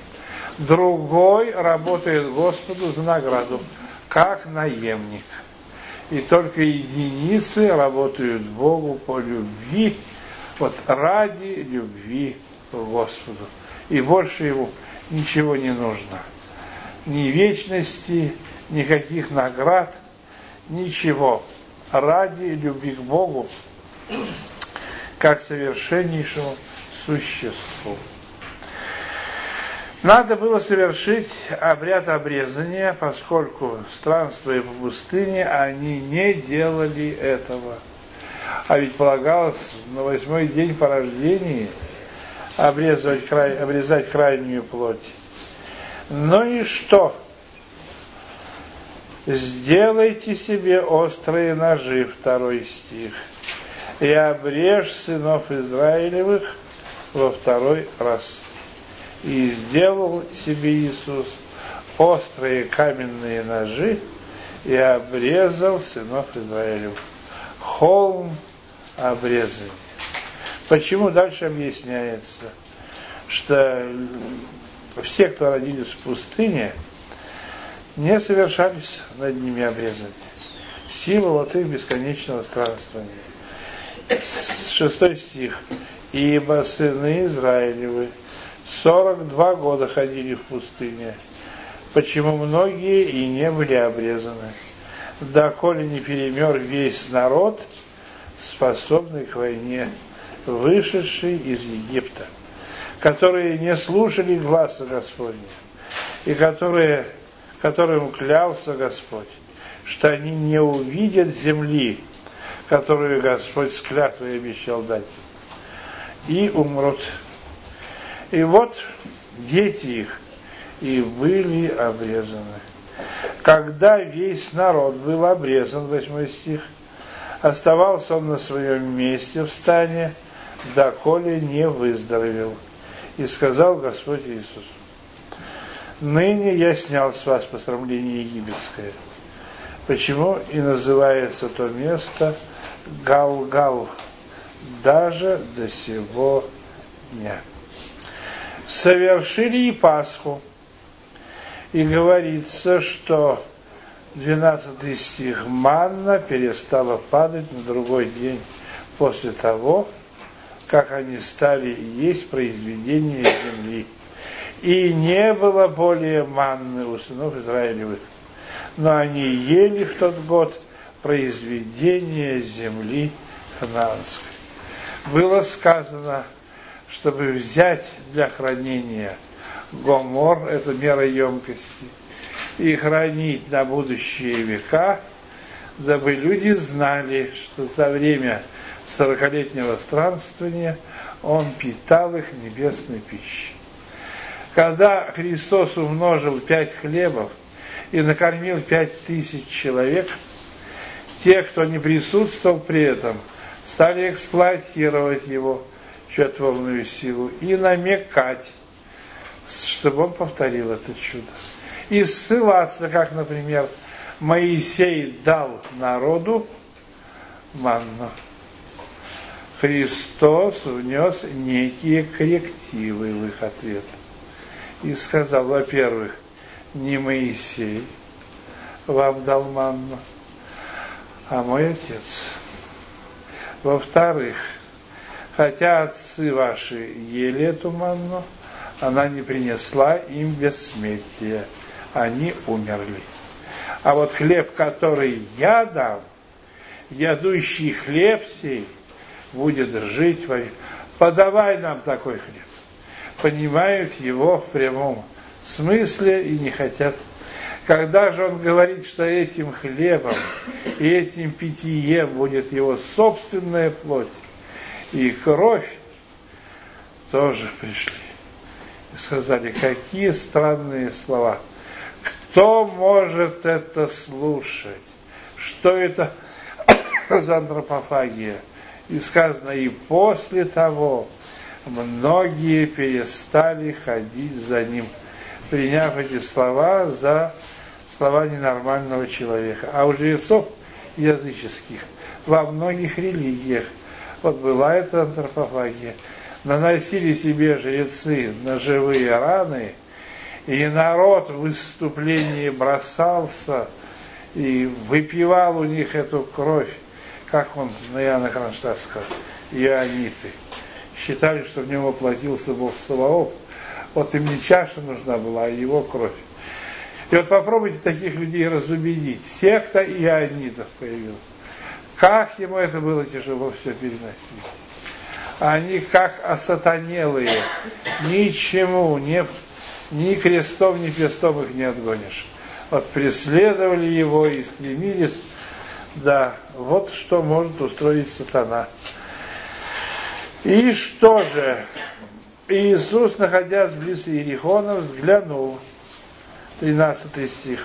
Другой работает Господу за награду, как наемник. И только единицы работают Богу по любви, вот ради любви к Господу. И больше ему ничего не нужно. Ни вечности, никаких наград, ничего. Ради любви к Богу, как совершеннейшему существу. Надо было совершить обряд обрезания, поскольку, странствуя по пустыне, они не делали этого. А ведь полагалось на 8-й день по рождении обрезать крайнюю плоть. Ну и что? Сделайте себе острые ножи, 2 стих, и обрежь сынов Израилевых во 2-й раз. И сделал себе Иисус острые каменные ножи и обрезал сынов Израилевых. Холм обрезания. Почему дальше объясняется, что все, кто родились в пустыне, не совершались над ними обрезания. Сила вот их бесконечного странствования. 6 стих. Ибо сыны Израилевы 42 года ходили в пустыне, почему многие и не были обрезаны, доколе не перемер весь народ, способный к войне, вышедший из Египта, которые не слушали гласа Господня, и которым клялся Господь, что они не увидят земли, которую Господь с клятвой обещал дать, и умрут. И вот дети их и были обрезаны. Когда весь народ был обрезан, 8 стих, оставался он на своем месте в стане, доколе не выздоровел. И сказал Господь Иисусу: ныне я снял с вас посрамление египетское. Почему и называется то место Галгал, даже до сего дня. Совершили и Пасху. И говорится, что 12 стих, манна перестала падать на другой день после того, как они стали есть произведение земли. И не было более манны у сынов Израилевых, но они ели в тот год произведение земли ханаанской. Было сказано, чтобы взять для хранения гомор, это мера емкости, и хранить на будущие века, дабы люди знали, что за время 40-летнего странствования он питал их небесной пищей. Когда Христос умножил 5 хлебов и накормил 5000 человек. Те, кто не присутствовал при этом, стали эксплуатировать его чудотворную силу и намекать, чтобы он повторил это чудо. И ссылаться, как, например, Моисей дал народу манну. Христос внес некие коррективы в их ответ. И сказал, во-первых, не Моисей вам дал манну, а мой Отец. Во-вторых, хотя отцы ваши ели эту манну, она не принесла им бессмертия, они умерли. А вот хлеб, который я дам, ядущий хлеб сей, будет жить во век. Подавай нам такой хлеб. Понимают его в прямом смысле и не хотят. Когда же он говорит, что этим хлебом и этим питьем будет его собственная плоть и кровь, тоже пришли и сказали, какие странные слова. Кто может это слушать? Что это за антропофагия? И сказано, и после того многие перестали ходить за ним, приняв эти слова за слова ненормального человека. А у жрецов языческих во многих религиях, вот была эта антропофагия, наносили себе жрецы ножевые раны, и народ в выступлении бросался и выпивал у них эту кровь, как он на Иоанна Кронштадтского, иониты. Считали, что в нем воплотился Бог Саваоф. Вот им не чаша нужна была, а его кровь. И вот попробуйте таких людей разубедить. Секта ионитов появилась. Как ему это было тяжело все переносить. Они как осатанелые. Ничему, ни крестом, ни пестом их не отгонишь. Вот преследовали его и стремились. Да, вот что может устроить сатана. И что же? Иисус, находясь близ Иерихона, взглянул. 13 стих.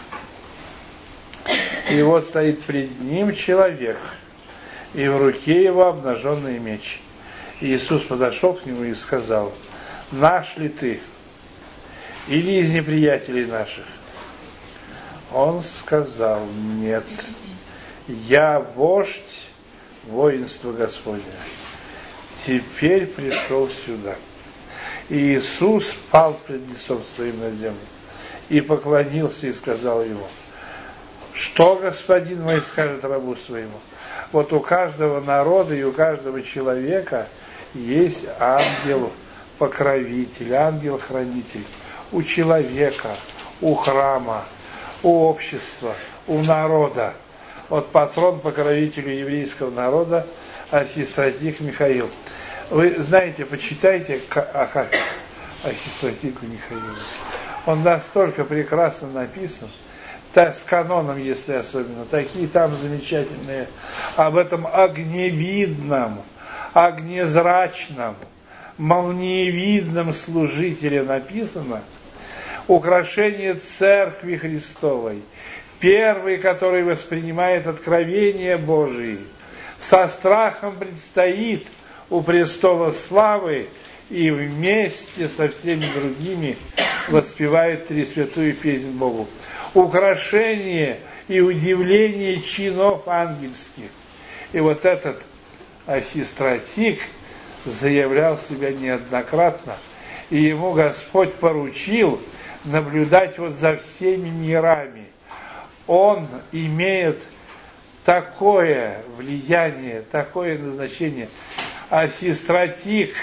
И вот стоит пред ним человек, и в руке его обнаженный меч. И Иисус подошел к нему и сказал, наш ли ты, или из неприятелей наших? Он сказал, нет, я вождь воинства Господня. Теперь пришел сюда. И Иисус пал пред лицом своим на землю и поклонился и сказал ему, что господин мой скажет рабу своему? Вот у каждого народа и у каждого человека есть ангел-покровитель, ангел-хранитель. У человека, у храма, у общества, у народа. Вот патрон покровителю еврейского народа архистратик Михаил. Вы знаете, почитайте архистратику Михаила. Он настолько прекрасно написан, с каноном, если особенно, такие там замечательные, об этом огневидном, огнезрачном, молниевидном служителе написано, украшение Церкви Христовой, первый, который воспринимает откровения Божии, со страхом предстоит у престола славы и вместе со всеми другими воспевает тресвятую песнь Богу. Украшение и удивление чинов ангельских. И вот этот архистратик заявлял себя неоднократно, и ему Господь поручил наблюдать вот за всеми мирами. Он имеет такое влияние, такое назначение. Архистратик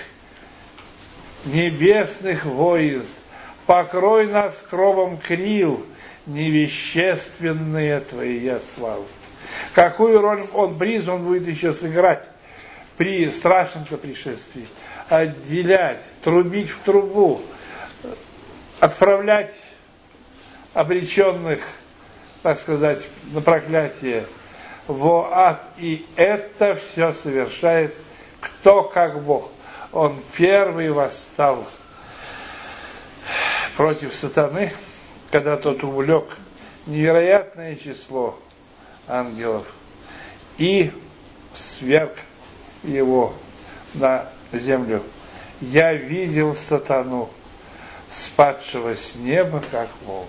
небесных воинств, покрой нас кровом крил, невещественные твоя слава. Какую роль он призван будет еще сыграть при страшном-то пришествии? Отделять, трубить в трубу, отправлять обреченных, так сказать, на проклятие в ад. И это все совершает кто как Бог. Он первый восстал против сатаны, когда тот увлек невероятное число ангелов, и сверг его на землю. Я видел сатану, спадшего с неба, как молния.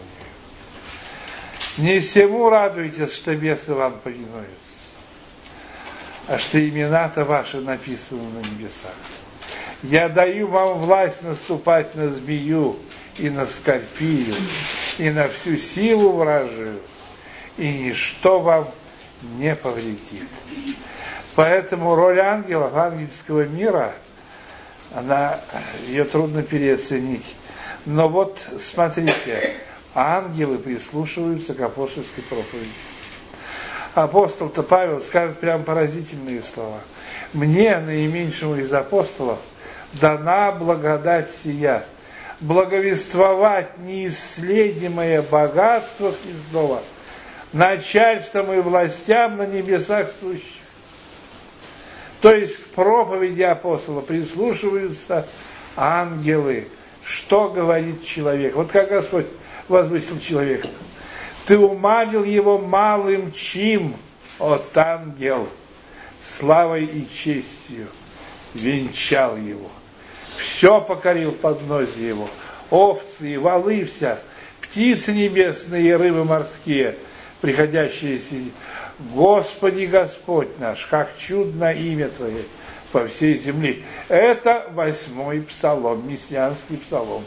Не всему радуйтесь, что бесы вам повинуются, а что имена-то ваши написаны на небесах. Я даю вам власть наступать на змею и на скорпию, и на всю силу вражию, и ничто вам не повредит. Поэтому роль ангелов, ангельского мира, ее трудно переоценить. Но вот смотрите, ангелы прислушиваются к апостольской проповеди. Апостол-то Павел скажет прям поразительные слова. Мне, наименьшему из апостолов, дана благодать сия, благовествовать неисследимое богатство Христова начальством и властям на небесах сущих. То есть к проповеди апостола прислушиваются ангелы. Что говорит человек? Вот как Господь возвысил человека. Ты умалил его малым чим, от ангел, славой и честью венчал его. Все покорил поднозе его. Овцы и волы вся, птицы небесные и рыбы морские, приходящие с земли. Господи Господь наш, как чудно имя Твое по всей земле. Это 8-й псалом, мессианский псалом.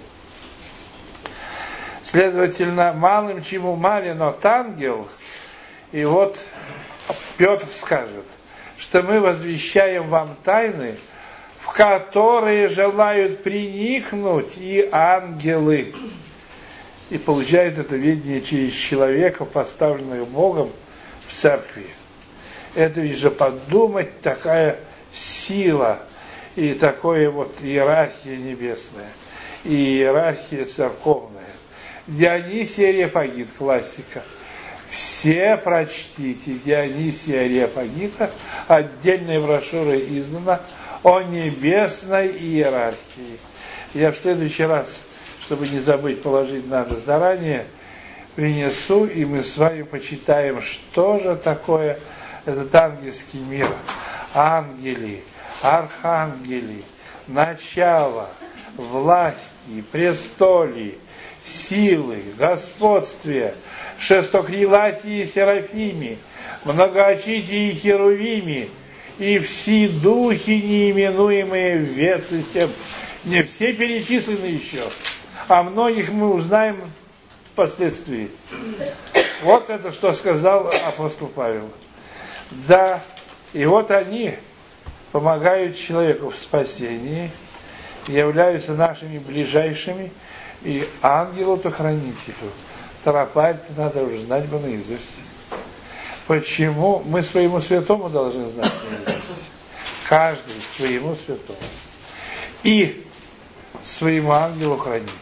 Следовательно, малым чему мален от ангел. И вот Петр скажет, что мы возвещаем вам тайны, в которые желают приникнуть и ангелы. И получают это видение через человека, поставленного Богом в церкви. Это ведь же подумать, такая сила и такое вот иерархия небесная, и иерархия церковная. Дионисий Ареопагит, классика. Все прочтите Дионисия Ареопагита, отдельная брошюра издана о небесной иерархии. Я в следующий раз, чтобы не забыть, положить надо заранее, принесу, и мы с вами почитаем, что же такое этот ангельский мир. Ангели, архангели, начало, власти, престоли, силы, господствие, шестокрилатии серафими, многоочитии херувими, и все духи, неименуемые в вец и всем. Не все перечислены еще, а многих мы узнаем впоследствии. Вот это, что сказал апостол Павел. Да, и вот они помогают человеку в спасении, являются нашими ближайшими, и ангелу-то хранителю. Тропарь-то надо уже знать бы наизусть. Почему мы своему святому должны знать наизусть? Каждый своему святому. И своему ангелу-хранителю.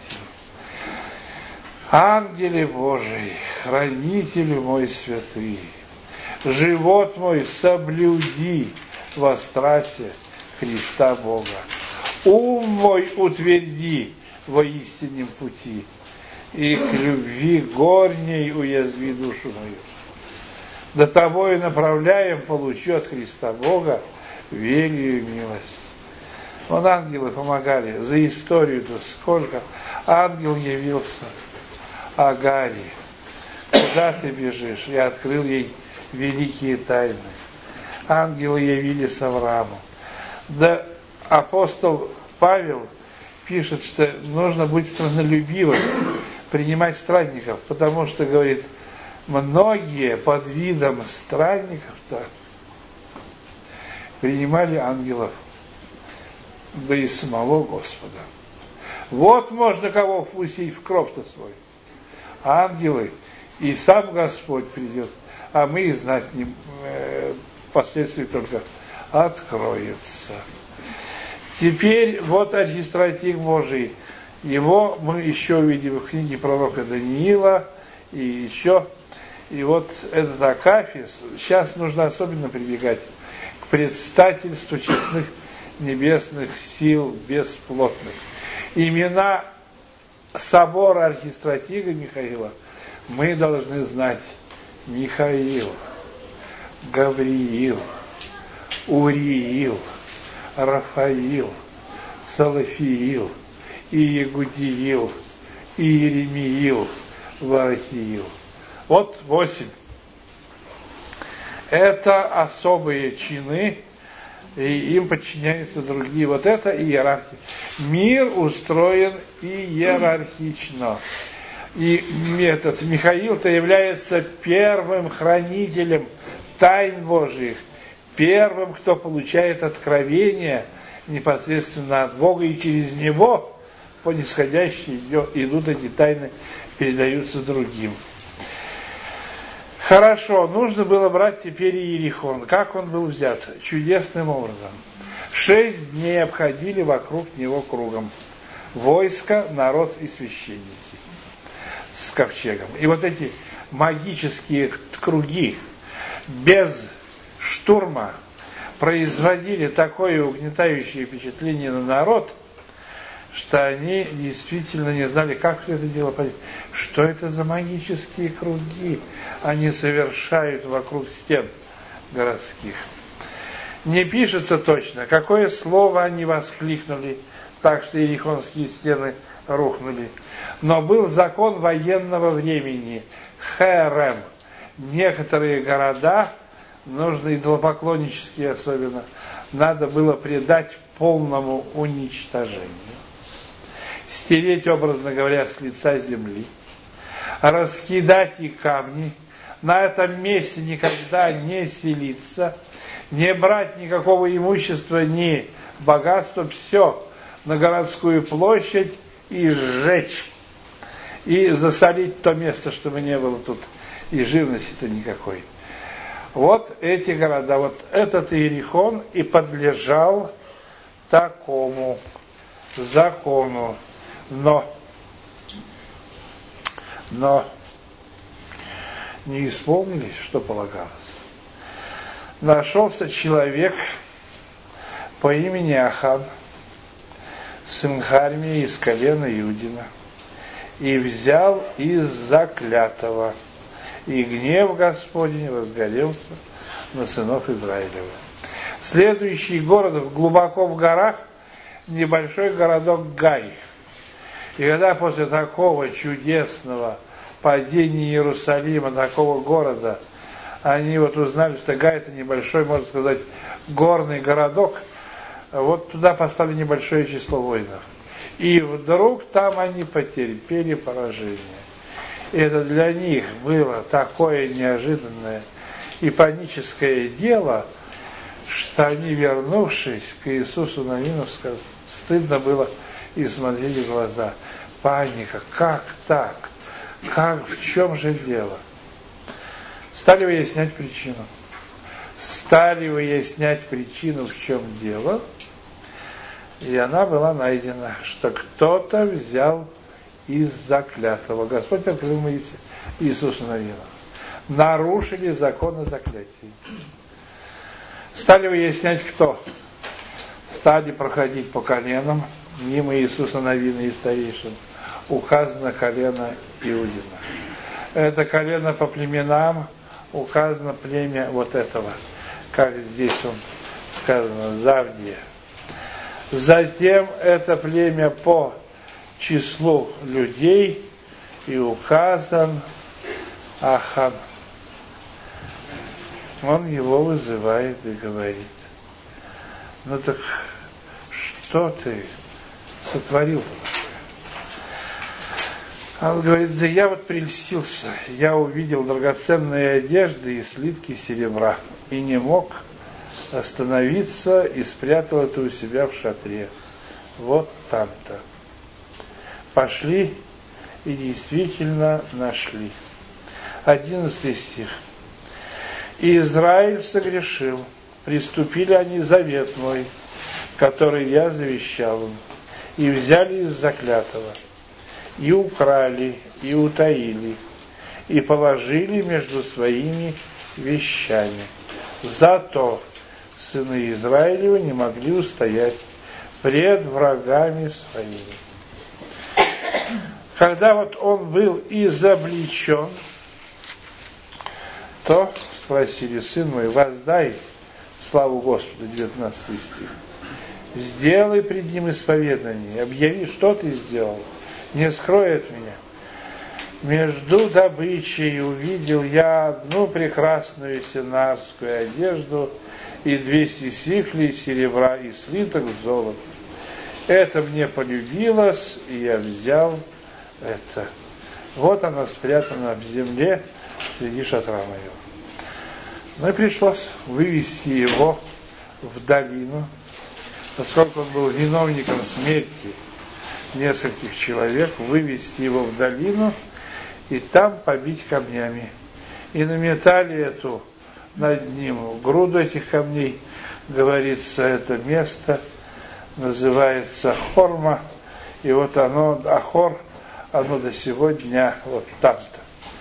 Ангеле Божий, хранителю мой святый, живот мой соблюди во страсе Христа Бога. Ум мой утверди во истинном пути, и к любви горней уязви душу мою. До того и направляем, получу от Христа Бога велию и милость. Вот ангелы помогали, за историю-то сколько. Ангел явился Агаре. Куда ты бежишь? Я открыл ей великие тайны. Ангелы явились Аврааму. Да апостол Павел пишет, что нужно быть страннолюбивым, принимать странников, потому что, говорит, многие под видом странников-то принимали ангелов, да и самого Господа. Вот можно кого впустить в кров-то свой. Ангелы, и сам Господь придет, а мы и знать не, впоследствии только откроется. Теперь вот архистратиг Божий. Его мы еще увидим в книге пророка Даниила и еще. И вот этот Акафист, сейчас нужно особенно прибегать к предстательству честных небесных сил бесплотных. Имена собора архистратига Михаила мы должны знать Михаил, Гавриил, Уриил, Рафаил, Салафиил, Иегудиил, Иеремиил, Варахиил. Вот 8. Это особые чины, и им подчиняются другие. Вот это иерархия. Мир устроен иерархично. И этот Михаил-то является первым хранителем тайн Божьих, первым, кто получает откровение непосредственно от Бога, и через него по нисходящей идут эти тайны, передаются другим. Хорошо, нужно было брать теперь Иерихон. Как он был взят? Чудесным образом. 6 дней обходили вокруг него кругом. Войско, народ и священники с ковчегом. И вот эти магические круги без штурма производили такое угнетающее впечатление на народ, что они действительно не знали, как это дело понять. Что это за магические круги они совершают вокруг стен городских? Не пишется точно, какое слово они воскликнули, так что иерихонские стены рухнули. Но был закон военного времени, херем. Некоторые города, нужно идолопоклоннические особенно, надо было предать полному уничтожению. Стереть, образно говоря, с лица земли, раскидать и камни, на этом месте никогда не селиться, не брать никакого имущества, ни богатства, все на городскую площадь и сжечь, и засолить то место, чтобы не было тут и живности-то никакой. Вот эти города, вот этот Иерихон и подлежал такому закону. Но не исполнились, что полагалось. Нашелся человек по имени Ахан, сын Хармии из колена Иудина, и взял из заклятого, и гнев Господень возгорелся на сынов Израилева. Следующий город глубоко в горах, небольшой городок Гай. И когда после такого чудесного падения Иерусалима, такого города, они вот узнали, что Гай это небольшой, можно сказать, горный городок, вот туда поставили небольшое число воинов. И вдруг там они потерпели поражение. И это для них было такое неожиданное и паническое дело, что они, вернувшись к Иисусу Навину, стыдно было и смотрели в глаза. Паника, как так? Как, в чем же дело? Стали выяснять причину. Стали выяснять причину, в чем дело. И она была найдена, что кто-то взял из заклятого. Господь открыл Иисусу Навину. Нарушили закон о заклятии. Стали выяснять, кто. Стали проходить по коленам, мимо Иисуса Навина и старейшин. Указано колено Иудина. Это колено по племенам, указано племя вот этого, как здесь он сказано, Завдия. Затем это племя по числу людей и указан Ахан. Он его вызывает и говорит: ну так что ты сотворил-то? Он говорит: да я вот прельстился, я увидел драгоценные одежды и слитки серебра, и не мог остановиться, и спрятал это у себя в шатре. Вот там-то. Пошли и действительно нашли. 11 стих. И Израиль согрешил, приступили они завет мой, который я завещал им, и взяли из заклятого, и украли, и утаили, и положили между своими вещами. Зато сыны Израилева не могли устоять пред врагами своими. Когда вот он был изобличен, то спросили: сын мой, воздай славу Господу, 19 стих. Сделай пред ним исповедание, объяви, что ты сделал, не скрой от меня. Между добычей увидел я одну прекрасную синарскую одежду и 200 сиклей серебра и слиток золота. Это мне полюбилось, и я взял это. Вот оно спрятано в земле среди шатра моего. Ну и пришлось вывести его в долину, поскольку он был виновником смерти нескольких человек, вывести его в долину и там побить камнями. И наметали эту над ним груду этих камней, говорится, это место называется Хорма, и вот оно, Ахор, оно до сего дня вот там-то.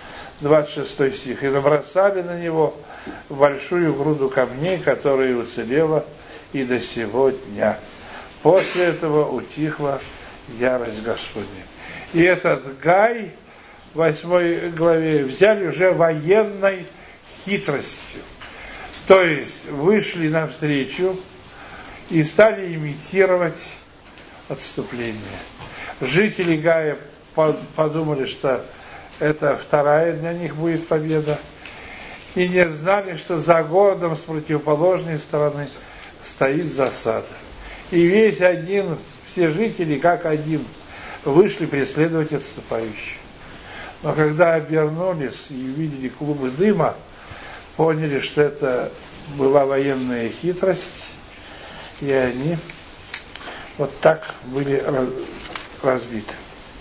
26 стих. И набросали на него большую груду камней, которая уцелела и до сего дня. После этого утихла ярость Господня. И этот Гай в 8 главе взяли уже военной хитростью. То есть вышли навстречу и стали имитировать отступление. Жители Гая подумали, что это вторая для них будет победа, и не знали, что за городом с противоположной стороны стоит засада. И все жители, как один, вышли преследовать отступающих. Но когда обернулись и увидели клубы дыма, поняли, что это была военная хитрость, и они вот так были разбиты.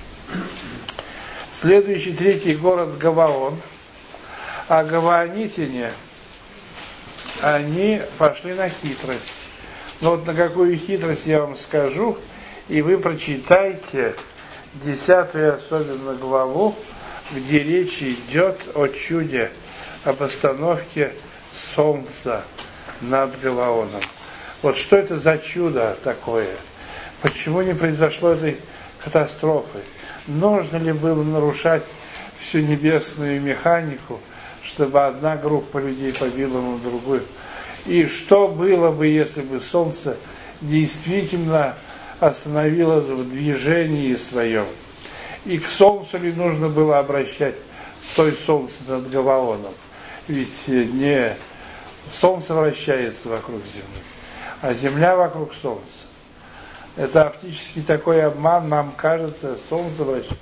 Следующий, третий город Гаваон. А гаваонитяне, они пошли на хитрость. Но вот на какую хитрость я вам скажу, и вы прочитайте 10-ю особенно главу, где речь идет о чуде, об остановке солнца над Гаваоном. Вот что это за чудо такое? Почему не произошло этой катастрофы? Нужно ли было нарушать всю небесную механику, чтобы одна группа людей побила на другую? И что было бы, если бы солнце действительно остановилось в движении своем? И к солнцу ли нужно было обращать стой солнце над Гаваоном? Ведь не солнце вращается вокруг земли, а земля вокруг солнца. Это оптический такой обман, нам кажется, солнце вращается.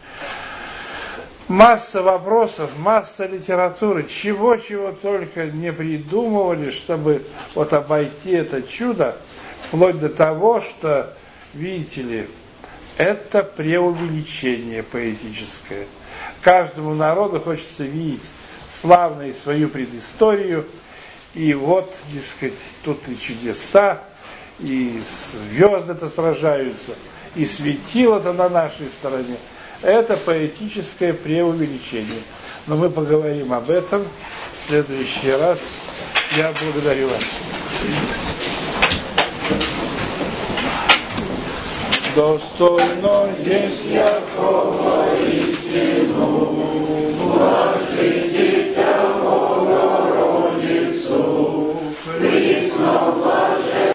Масса вопросов, масса литературы, чего только не придумывали, чтобы вот обойти это чудо, вплоть до того, что, видите ли, это преувеличение поэтическое. Каждому народу хочется видеть славную свою предысторию, и вот, дескать, тут и чудеса, и звезды-то сражаются, и светило-то на нашей стороне. Это поэтическое преувеличение. Но мы поговорим об этом в следующий раз. Я благодарю вас. Достойно есть Якова истину, блажи дитя Богородицу, присно